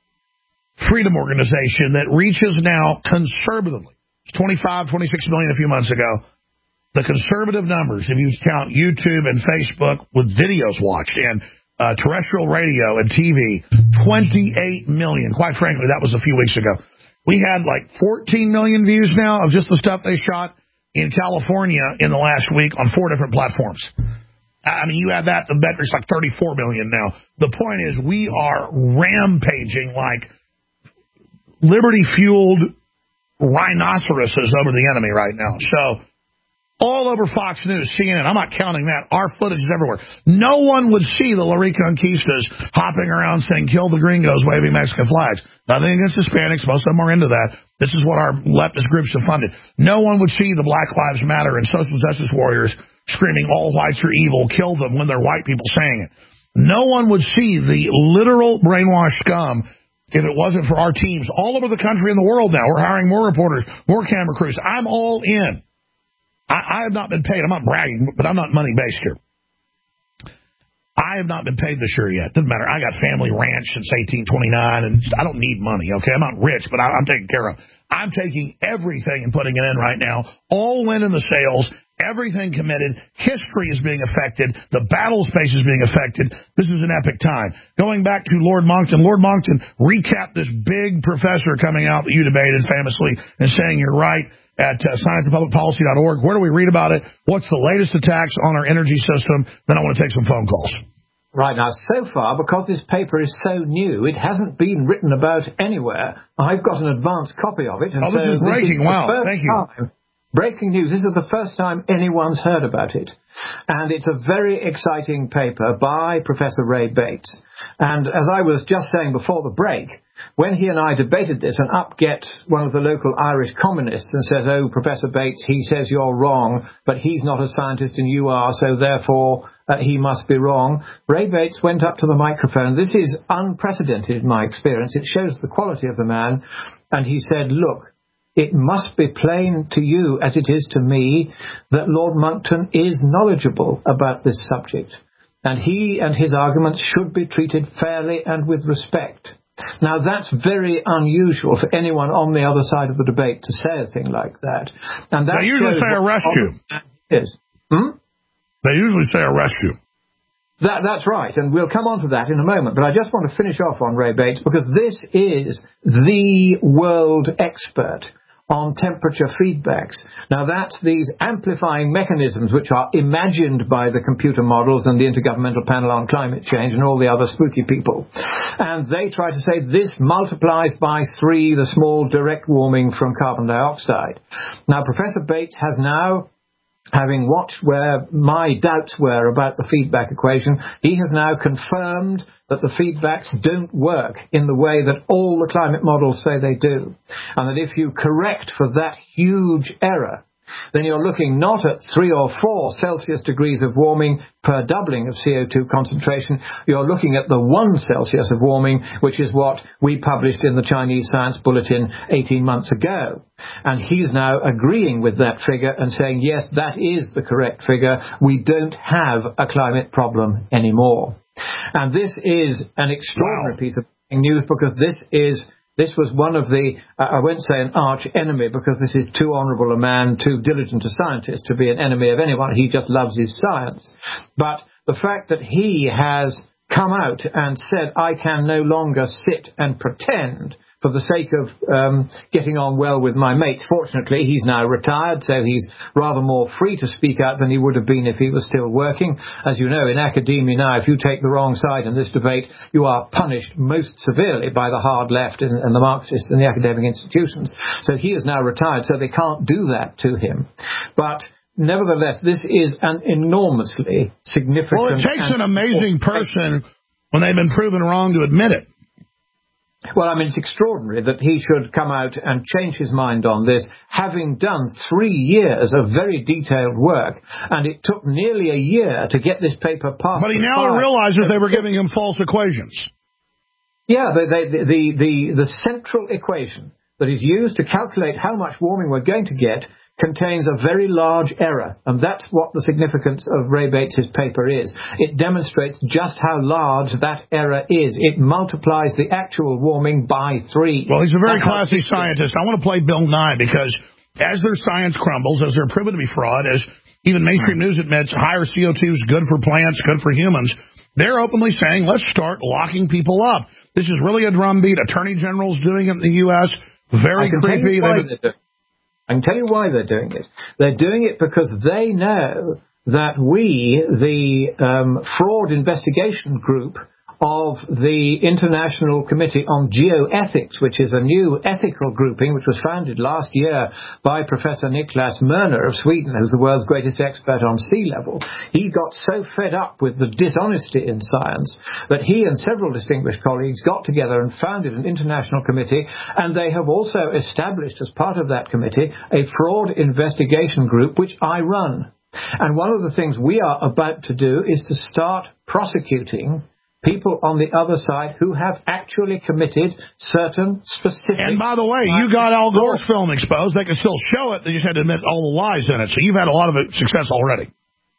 freedom organization that reaches now conservatively. It's twenty-five, twenty-six million a few months ago. The conservative numbers, if you count YouTube and Facebook with videos watched and uh, terrestrial radio and T V, twenty-eight million. Quite frankly, that was a few weeks ago. We had like fourteen million views now of just the stuff they shot in California in the last week on four different platforms. I mean, you add that, the metric's like thirty-four million now. The point is we are rampaging like liberty-fueled rhinoceroses over the enemy right now. So all over Fox News, C N N. I'm not counting that. Our footage is everywhere. No one would see the La Reconquistas hopping around saying, kill the gringos, waving Mexican flags. Nothing against Hispanics. Most of them are into that. This is what our leftist groups have funded. No one would see the Black Lives Matter and social justice warriors screaming, all whites are evil, kill them, when they're white people saying it. No one would see the literal brainwashed scum if it wasn't for our teams all over the country and the world now. We're hiring more reporters, more camera crews. I'm all in. I, I have not been paid. I'm not bragging, but I'm not money-based here. I have not been paid this year yet. Doesn't matter. I got family ranch since eighteen twenty-nine, and I don't need money, okay? I'm not rich, but I, I'm taken care of. I'm taking everything and putting it in right now. All in in the sales, everything committed. History is being affected. The battle space is being affected. This is an epic time. Going back to Lord Monckton, Lord Monckton recapped this big professor coming out that you debated famously and saying you're right at uh, science and public policy dot org. Where do we read about it? What's the latest attacks on our energy system? Then I want to take some phone calls. Right, now, so far, because this paper is so new, it hasn't been written about anywhere. I've got an advanced copy of it. And oh, so this is breaking. This is wow, thank you. Time, breaking news. This is the first time anyone's heard about it. And it's a very exciting paper by Professor Ray Bates. And as I was just saying before the break, when he and I debated this, and up gets one of the local Irish communists and says, oh, Professor Bates, he says you're wrong, but he's not a scientist and you are, so therefore uh, he must be wrong. Ray Bates went up to the microphone. This is unprecedented in my experience. It shows the quality of the man. And he said, look, it must be plain to you, as it is to me, that Lord Monckton is knowledgeable about this subject. And he and his arguments should be treated fairly and with respect. Now, that's very unusual for anyone on the other side of the debate to say a thing like that. And that they usually say arrest you. Is. Hmm? They usually say arrest you. That, that's right, and we'll come on to that in a moment. But I just want to finish off on Ray Bates, because this is the world expert on temperature feedbacks. Now, that's these amplifying mechanisms which are imagined by the computer models and the Intergovernmental Panel on Climate Change and all the other spooky people. And they try to say this multiplies by three the small direct warming from carbon dioxide. Now, Professor Bates has now, having watched where my doubts were about the feedback equation, he has now confirmed that the feedbacks don't work in the way that all the climate models say they do. And that if you correct for that huge error, then you're looking not at three or four Celsius degrees of warming per doubling of C O two concentration. You're looking at the one Celsius of warming, which is what we published in the Chinese Science Bulletin eighteen months ago. And he's now agreeing with that figure and saying, yes, that is the correct figure. We don't have a climate problem anymore. And this is an extraordinary wow. piece of news, because this is This was one of the, uh, I won't say an arch enemy, because this is too honourable a man, too diligent a scientist to be an enemy of anyone. He just loves his science. But the fact that he has come out and said, I can no longer sit and pretend for the sake of um, getting on well with my mates. Fortunately, he's now retired, so he's rather more free to speak out than he would have been if he was still working. As you know, in academia now, if you take the wrong side in this debate, you are punished most severely by the hard left and, and the Marxists and the academic institutions. So he is now retired, so they can't do that to him. But nevertheless, this is an enormously significant... Well, it takes an amazing person when they've been proven wrong to admit it. Well, I mean, it's extraordinary that he should come out and change his mind on this, having done three years of very detailed work, and it took nearly a year to get this paper passed. But he now five. realizes they were giving him false equations. Yeah, the, the, the, the, the central equation that is used to calculate how much warming we're going to get contains a very large error, and that's what the significance of Ray Bates' paper is. It demonstrates just how large that error is. It multiplies the actual warming by three. Well, he's a very that's classy scientist. I want to play Bill Nye, because as their science crumbles, as they're proven to be fraud, as even mainstream news admits higher C O two is good for plants, good for humans, they're openly saying, let's start locking people up. This is really a drumbeat. Attorney General's doing it in the U S Very creepy. I can tell you why they're doing it. They're doing it because they know that we, the um, fraud investigation group of the International Committee on Geoethics, which is a new ethical grouping which was founded last year by Professor Niklas Mörner of Sweden, who's the world's greatest expert on sea level. He got so fed up with the dishonesty in science that he and several distinguished colleagues got together and founded an international committee, and they have also established as part of that committee a fraud investigation group which I run. And one of the things we are about to do is to start prosecuting people on the other side who have actually committed certain specific... And by the way, you got Al Gore's film exposed. They can still show it. They just had to admit all the lies in it. So you've had a lot of success already.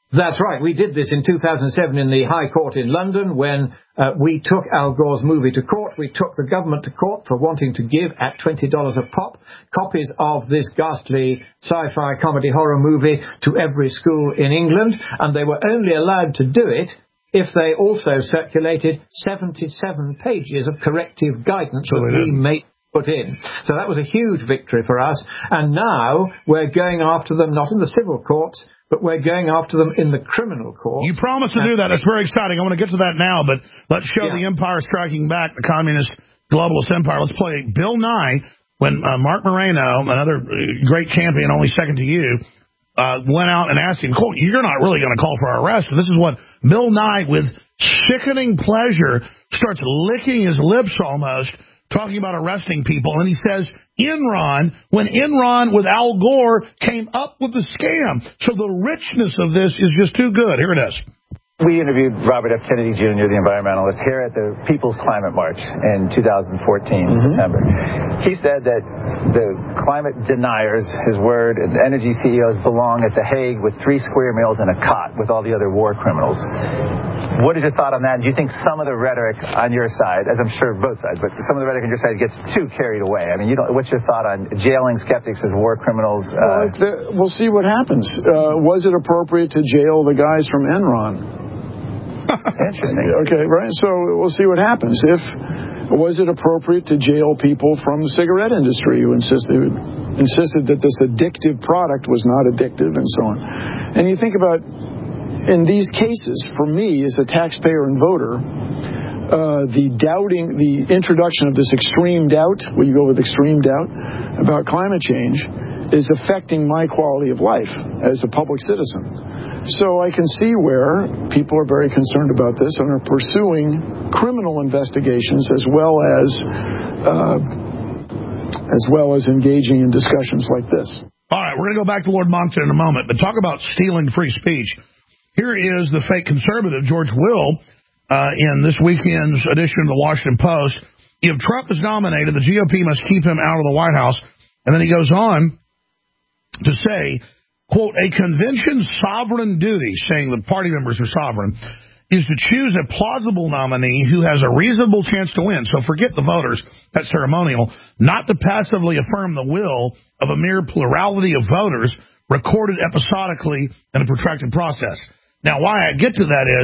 That's right. We did this in two thousand seven in the High Court in London when uh, we took Al Gore's movie to court. We took the government to court for wanting to give at twenty dollars a pop copies of this ghastly sci-fi comedy horror movie to every school in England, and they were only allowed to do it if they also circulated seventy-seven pages of corrective guidance so that we made put in. So that was a huge victory for us, and now we're going after them not in the civil courts, but we're going after them in the criminal court. You promised to do that. That's very exciting. I want to get to that now, but let's show yeah. the empire striking back, the communist globalist empire. Let's play Bill Nye when uh, Mark Moreno, another great champion, only second to you, uh, went out and asked him, Colt, you're not really going to call for our arrest. And this is what Bill Nye, with sickening pleasure, starts licking his lips almost, talking about arresting people. And he says, Enron, when Enron with Al Gore came up with the scam. So the richness of this is just too good. Here it is. We interviewed Robert F. Kennedy Junior, the environmentalist, here at the People's Climate March in two thousand fourteen, mm-hmm. September. He said that the climate deniers, his word, and energy C E Os belong at The Hague with three square meals and a cot with all the other war criminals. What is your thought on that? And do you think some of the rhetoric on your side, as I'm sure both sides, but some of the rhetoric on your side gets too carried away? I mean, you don't, what's your thought on jailing skeptics as war criminals? Uh, well, the, we'll see what happens. Uh, was it appropriate to jail the guys from Enron? Interesting. Okay, right. So we'll see what happens. If was it appropriate to jail people from the cigarette industry who insisted insisted that this addictive product was not addictive and so on? And you think about in these cases, for me as a taxpayer and voter, uh, the doubting, the introduction of this extreme doubt, where you go with extreme doubt about climate change, is affecting my quality of life as a public citizen. So I can see where people are very concerned about this and are pursuing criminal investigations as well as uh, as well as engaging in discussions like this. All right, we're going to go back to Lord Monckton in a moment, but talk about stealing free speech. Here is the fake conservative, George Will, uh, in this weekend's edition of the Washington Post. If Trump is nominated, the G O P must keep him out of the White House. And then he goes on to say, quote, a convention's sovereign duty, saying the party members are sovereign, is to choose a plausible nominee who has a reasonable chance to win. So forget the voters, that's ceremonial, not to passively affirm the will of a mere plurality of voters recorded episodically in a protracted process. Now, why I get to that is,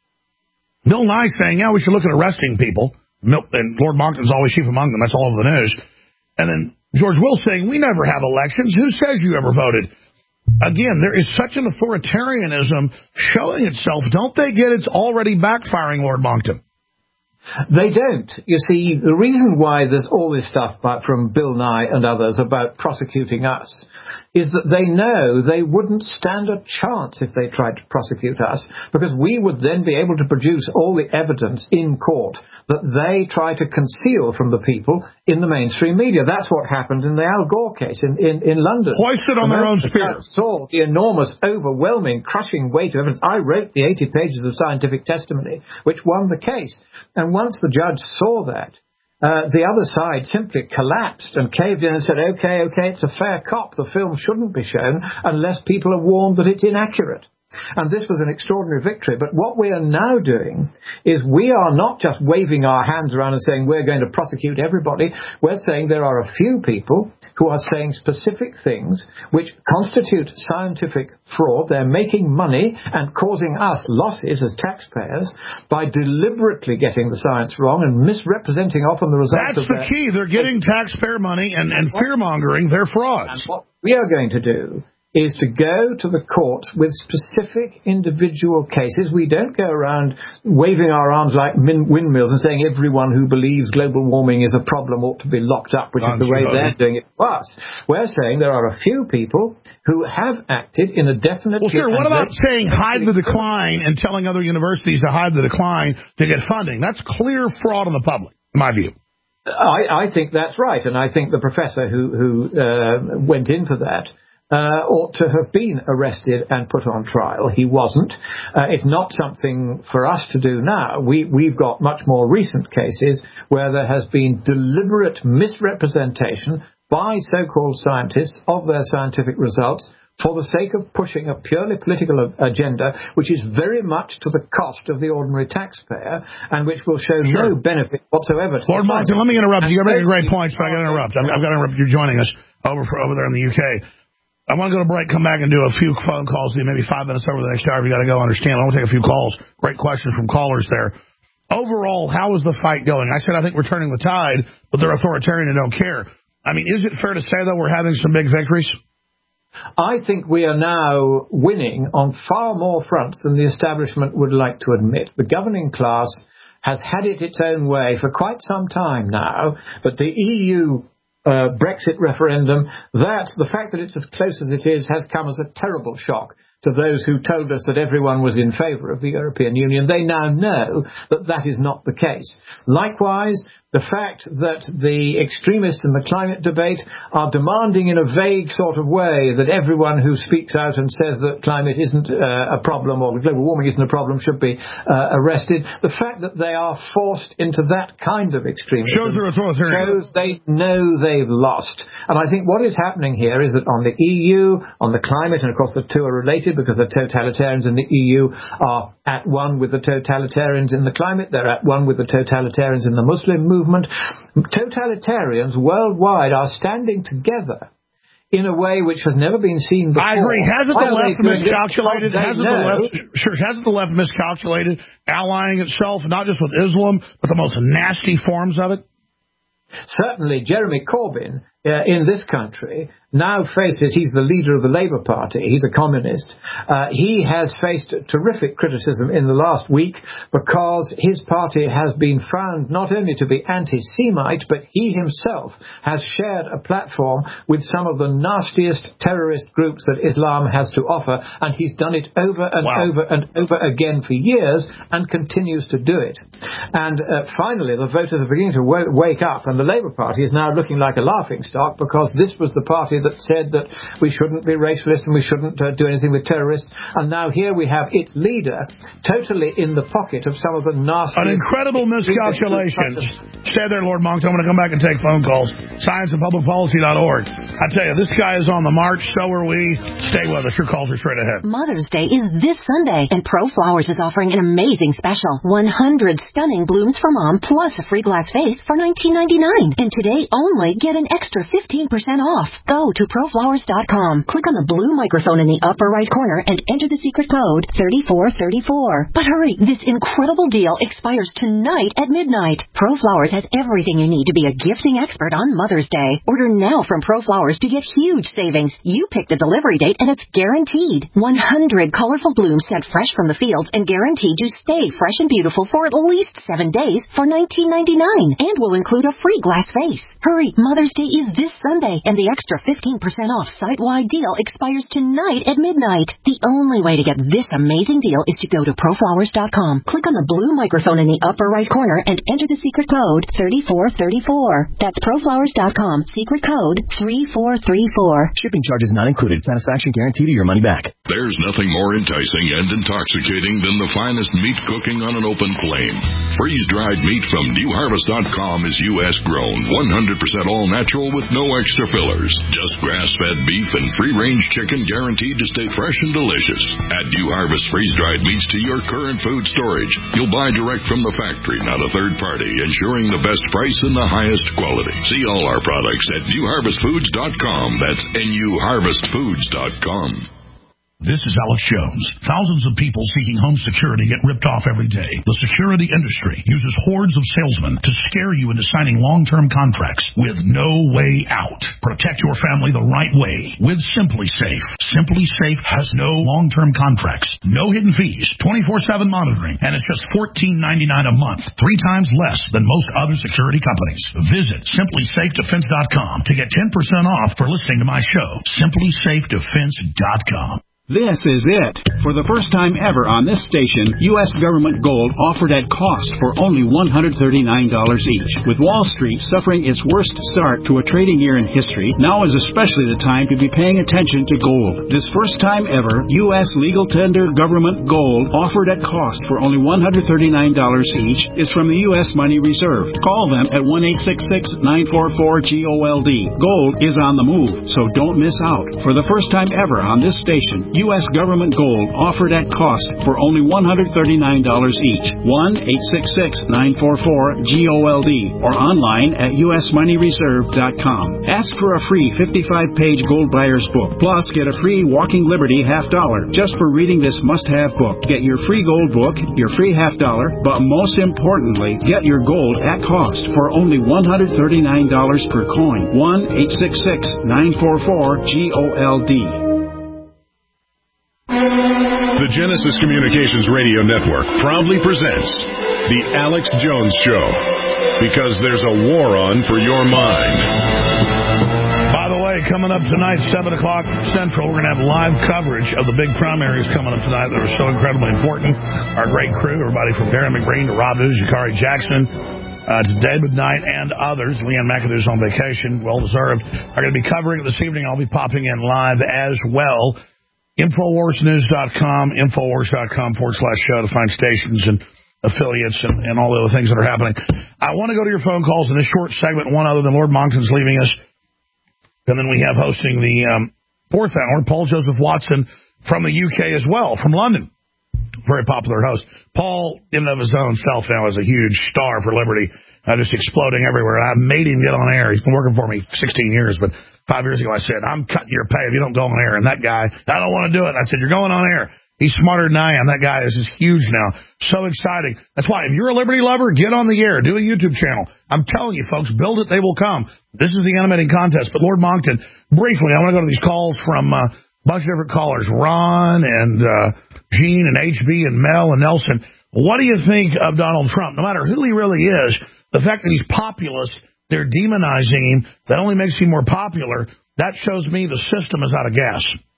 Bill Nye saying, yeah, we should look at arresting people, and Lord Monckton's always chief among them, that's all over the news. And then George Will saying, we never have elections. Who says you ever voted? Again, there is such an authoritarianism showing itself. Don't they get it's already backfiring, Lord Monckton? They don't. You see, the reason why there's all this stuff about, from Bill Nye and others about prosecuting us is that they know they wouldn't stand a chance if they tried to prosecute us, because we would then be able to produce all the evidence in court that they try to conceal from the people in the mainstream media. That's what happened in the Al Gore case in, in, in London. Hoisted on their own spear. Saw the enormous, overwhelming, crushing weight of evidence. I wrote the eighty pages of scientific testimony which won the case. And once the judge saw that, uh, the other side simply collapsed and caved in and said, okay, okay, it's a fair cop. The film shouldn't be shown unless people are warned that it's inaccurate. And this was an extraordinary victory. But what we are now doing is we are not just waving our hands around and saying we're going to prosecute everybody. We're saying there are a few people who are saying specific things which constitute scientific fraud. They're making money and causing us losses as taxpayers by deliberately getting the science wrong and misrepresenting often the results. That's of the key. They're getting taxpayer money and, and fear-mongering. They're frauds. And what we are going to do is to go to the court with specific individual cases. We don't go around waving our arms like min- windmills and saying everyone who believes global warming is a problem ought to be locked up, which is the way they're doing it to us. We're saying there are a few people who have acted in a definite... Well, sure, what about saying hide the decline and telling other universities to hide the decline to get funding? That's clear fraud on the public, in my view. I, I think that's right, and I think the professor who, who uh, went in for that Uh, ought to have been arrested and put on trial. He wasn't. Uh, it's not something for us to do now. We, we've got much more recent cases where there has been deliberate misrepresentation, by so-called scientists of their scientific results for the sake of pushing a purely political agenda, which is very much to the cost of the ordinary taxpayer and which will show sure. no benefit whatsoever. Lord Monkton, let me interrupt you. You're making great points, but I got to interrupt. I've, I've got to interrupt. You're joining us over for, over there in the U K. I want to go to break, come back and do a few phone calls, maybe five minutes over the next hour. You got to go understand. I want to take a few calls. Great questions from callers there. Overall, how is the fight going? I said I think we're turning the tide, but they're authoritarian and don't care. I mean, is it fair to say, though, we're having some big victories? I think we are now winning on far more fronts than the establishment would like to admit. The governing class has had it its own way for quite some time now, but the E U uh, Brexit referendum, that, the fact that it's as close as it is, has come as a terrible shock to those who told us that everyone was in favour of the European Union. They now know that that is not the case. Likewise, the fact that the extremists in the climate debate are demanding in a vague sort of way that everyone who speaks out and says that climate isn't uh, a problem or global warming isn't a problem should be uh, arrested. The fact that they are forced into that kind of extremism shows, shows they know they've lost. And I think what is happening here is that on the E U, on the climate, and of course the two are related because the totalitarians in the E U are at one with the totalitarians in the climate, they're at one with the totalitarians in the Muslim movement. Totalitarians worldwide are standing together in a way which has never been seen before. I agree. Hasn't the left miscalculated? Hasn't the left, sure, hasn't the left miscalculated allying itself, not just with Islam, but the most nasty forms of it? Certainly, Jeremy Corbyn uh, in this country now faces, he's the leader of the Labour Party, he's a communist, uh, he has faced terrific criticism in the last week because his party has been found not only to be anti-Semite, but he himself has shared a platform with some of the nastiest terrorist groups that Islam has to offer, and he's done it over and wow. over and over again for years and continues to do it. And uh, finally, the voters are beginning to w- wake up, and the Labour Party is now looking like a laughingstock because this was the party that said that we shouldn't be racialist and we shouldn't uh, do anything with terrorists. And now here we have its leader totally in the pocket of some of the nasty... An incredible miscalculation. Stay there, Lord Monk. I'm going to come back and take phone calls. science and public policy dot org. I tell you, this guy is on the march. So are we. Stay with us. Your calls are straight ahead. Mother's Day is this Sunday, and ProFlowers is offering an amazing special. one hundred stunning blooms for mom plus a free glass vase for nineteen ninety-nine. And today only get an extra fifteen percent off. Go to pro flowers dot com. Click on the blue microphone in the upper right corner and enter the secret code thirty-four thirty-four. But hurry, this incredible deal expires tonight at midnight. ProFlowers has everything you need to be a gifting expert on Mother's Day. Order now from ProFlowers to get huge savings. You pick the delivery date and it's guaranteed. one hundred colorful blooms sent fresh from the fields and guaranteed to stay fresh and beautiful for at least seven days for nineteen ninety-nine and will include a free glass vase. Hurry, Mother's Day is this Sunday and the extra fifteen percent off site-wide deal expires tonight at midnight. The only way to get this amazing deal is to go to pro flowers dot com. Click on the blue microphone in the upper right corner and enter the secret code thirty-four thirty-four. That's pro flowers dot com. Secret code three four three four. Shipping charges not included. Satisfaction guarantee to your money back. There's nothing more enticing and intoxicating than the finest meat cooking on an open flame. Freeze-dried meat from new harvest dot com is U S grown, one hundred percent all natural with no extra fillers. Just grass-fed beef and free-range chicken guaranteed to stay fresh and delicious. Add New Harvest freeze-dried meats to your current food storage. You'll buy direct from the factory, not a third party, ensuring the best price and the highest quality. See all our products at new harvest foods dot com. That's N U harvest foods dot com. This is Alex Jones. Thousands of people seeking home security get ripped off every day. The security industry uses hordes of salesmen to scare you into signing long-term contracts with no way out. Protect your family the right way with Simply Safe. Simply Safe has no long-term contracts, no hidden fees, twenty-four seven monitoring, and it's just fourteen ninety-nine a month, three times less than most other security companies. Visit simply safe defense dot com to get ten percent off for listening to my show. simply safe defense dot com. This is it. For the first time ever on this station, U S government gold offered at cost for only one hundred thirty-nine dollars each. With Wall Street suffering its worst start to a trading year in history, now is especially the time to be paying attention to gold. This first time ever, U S legal tender government gold offered at cost for only one hundred thirty-nine dollars each is from the U S Money Reserve. Call them at one eight six six, nine four four, G O L D. Gold is on the move, so don't miss out. For the first time ever on this station, U S government gold offered at cost for only one hundred thirty-nine dollars each. one eight six six, nine four four, G O L D or online at U S money reserve dot com. Ask for a free fifty-five page gold buyer's book. Plus, get a free Walking Liberty half dollar just for reading this must-have book. Get your free gold book, your free half dollar, but most importantly, get your gold at cost for only one hundred thirty-nine dollars per coin. one eight six six, nine four four, G O L D. The Genesis Communications Radio Network proudly presents The Alex Jones Show, because there's a war on for your mind. By the way, coming up tonight, seven o'clock Central, we're going to have live coverage of the big primaries coming up tonight that are so incredibly important. Our great crew, everybody from Darren McBreen to Rob News, Jakari Jackson, uh, to David Knight and others. Leanne McAdoo's on vacation, well-deserved, are going to be covering it this evening. I'll be popping in live as well. Infowars News dot com, Infowars dot com forward slash show to find stations and affiliates and, and all the other things that are happening. I want to go to your phone calls in this short segment, one other than Lord Monkton's leaving us. And then we have hosting the um, fourth hour, Paul Joseph Watson from the U K as well, from London. Very popular host. Paul, in and of his own self now, is a huge star for Liberty, uh, just exploding everywhere. I made him get on air. He's been working for me sixteen years, but five years ago I said, I'm cutting your pay if you don't go on air. And that guy, I don't want to do it. And I said, you're going on air. He's smarter than I am. That guy is just huge now. So exciting. That's why if you're a Liberty lover, get on the air. Do a YouTube channel. I'm telling you, folks, build it. They will come. This is the animating contest. But Lord Monkton, briefly, I want to go to these calls from uh, a bunch of different callers, Ron and uh, Gene and H B and Mel and Nelson. What do you think of Donald Trump? No matter who he really is, the fact that he's populist, they're demonizing him, that only makes him more popular. That shows me the system is out of gas.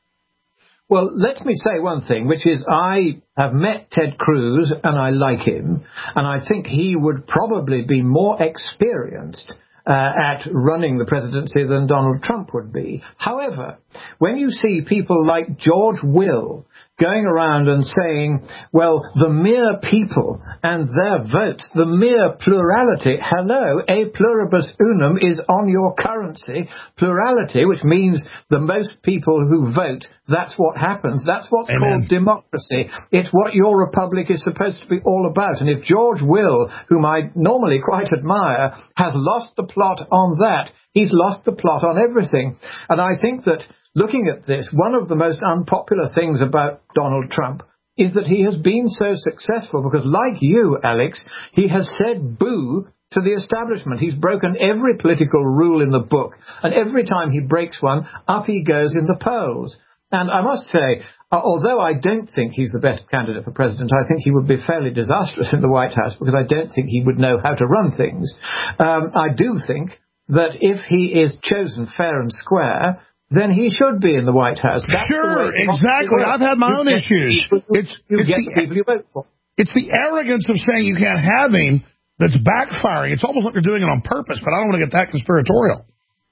Well, let me say one thing, which is I have met Ted Cruz and I like him, and I think he would probably be more experienced uh, at running the presidency than Donald Trump would be. However, when you see people like George Will going around and saying, well, the mere people and their votes, the mere plurality, hello, a pluribus unum is on your currency. Plurality, which means the most people who vote, that's what happens. That's what's Amen. Called democracy. It's what your republic is supposed to be all about. And if George Will, whom I normally quite admire, has lost the plot on that, he's lost the plot on everything. And I think that looking at this, one of the most unpopular things about Donald Trump is that he has been so successful because, like you, Alex, he has said boo to the establishment. He's broken every political rule in the book, and every time he breaks one, up he goes in the polls. And I must say, although I don't think he's the best candidate for president, I think he would be fairly disastrous in the White House because I don't think he would know how to run things. Um, I do think that if he is chosen fair and square, then he should be in the White House. That's sure, exactly. I've had my you own issues. People, it's you it's get the, the people you vote for. It's the arrogance of saying you can't have him that's backfiring. It's almost like they're doing it on purpose, but I don't want to get that conspiratorial.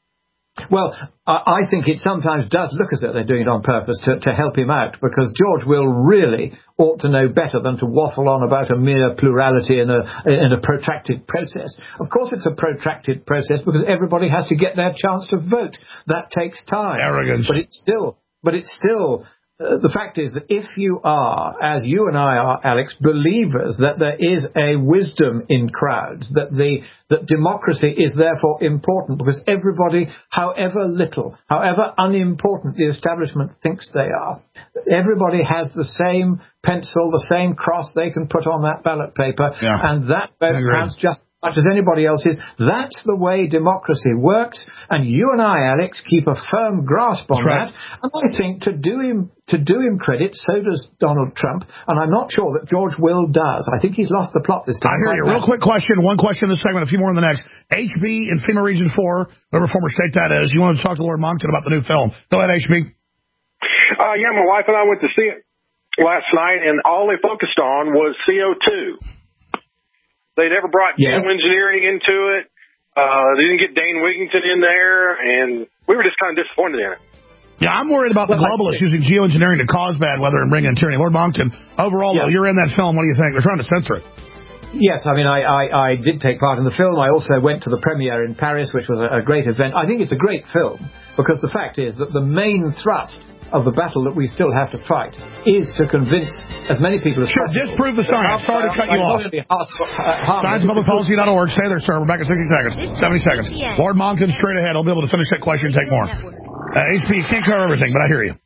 Well, I think it sometimes does look as though they're doing it on purpose to, to help him out, because George Will really ought to know better than to waffle on about a mere plurality in a in a protracted process. Of course it's a protracted process because everybody has to get their chance to vote. That takes time. Arrogance. But it's still, but it's still... Uh, the fact is that if you are, as you and I are, Alex, believers that there is a wisdom in crowds, that the that democracy is therefore important because everybody, however little, however unimportant the establishment thinks they are, everybody has the same pencil, the same cross they can put on that ballot paper, yeah. and that vote counts just as much as anybody else's. That's the way democracy works, and you and I, Alex, keep a firm grasp on right. that. And I think to do him to do him credit, so does Donald Trump, and I'm not sure that George Will does. I think he's lost the plot this time. I hear you. Real quick question, one question in this segment, a few more in the next. H B in FEMA Region four, whatever former state that is, you want to talk to Lord Monkton about the new film. Go ahead, H B. Uh, yeah, my wife and I went to see it. last night, and all they focused on was C O two. They never brought yes. geoengineering into it. Uh, they didn't get Dane Wigington in there, and we were just kind of disappointed in it. Yeah, I'm worried about the globalists using geoengineering to cause bad weather and bring in tyranny. Lord Monckton, overall, yeah. though, you're in that film. What do you think? They're trying to censor it. Yes, I mean, I, I, I did take part in the film. I also went to the premiere in Paris, which was a, a great event. I think it's a great film because the fact is that the main thrust of the battle that we still have to fight is to convince as many people as sure, possible. Disprove the science. Sorry to cut you off. science public policy dot org. Stay there, sir. We're back in sixty seconds. seventy seconds. Lord Monckton, straight ahead. I'll be able to finish that question and take more. Uh, H P, you can't cover everything, but I hear you.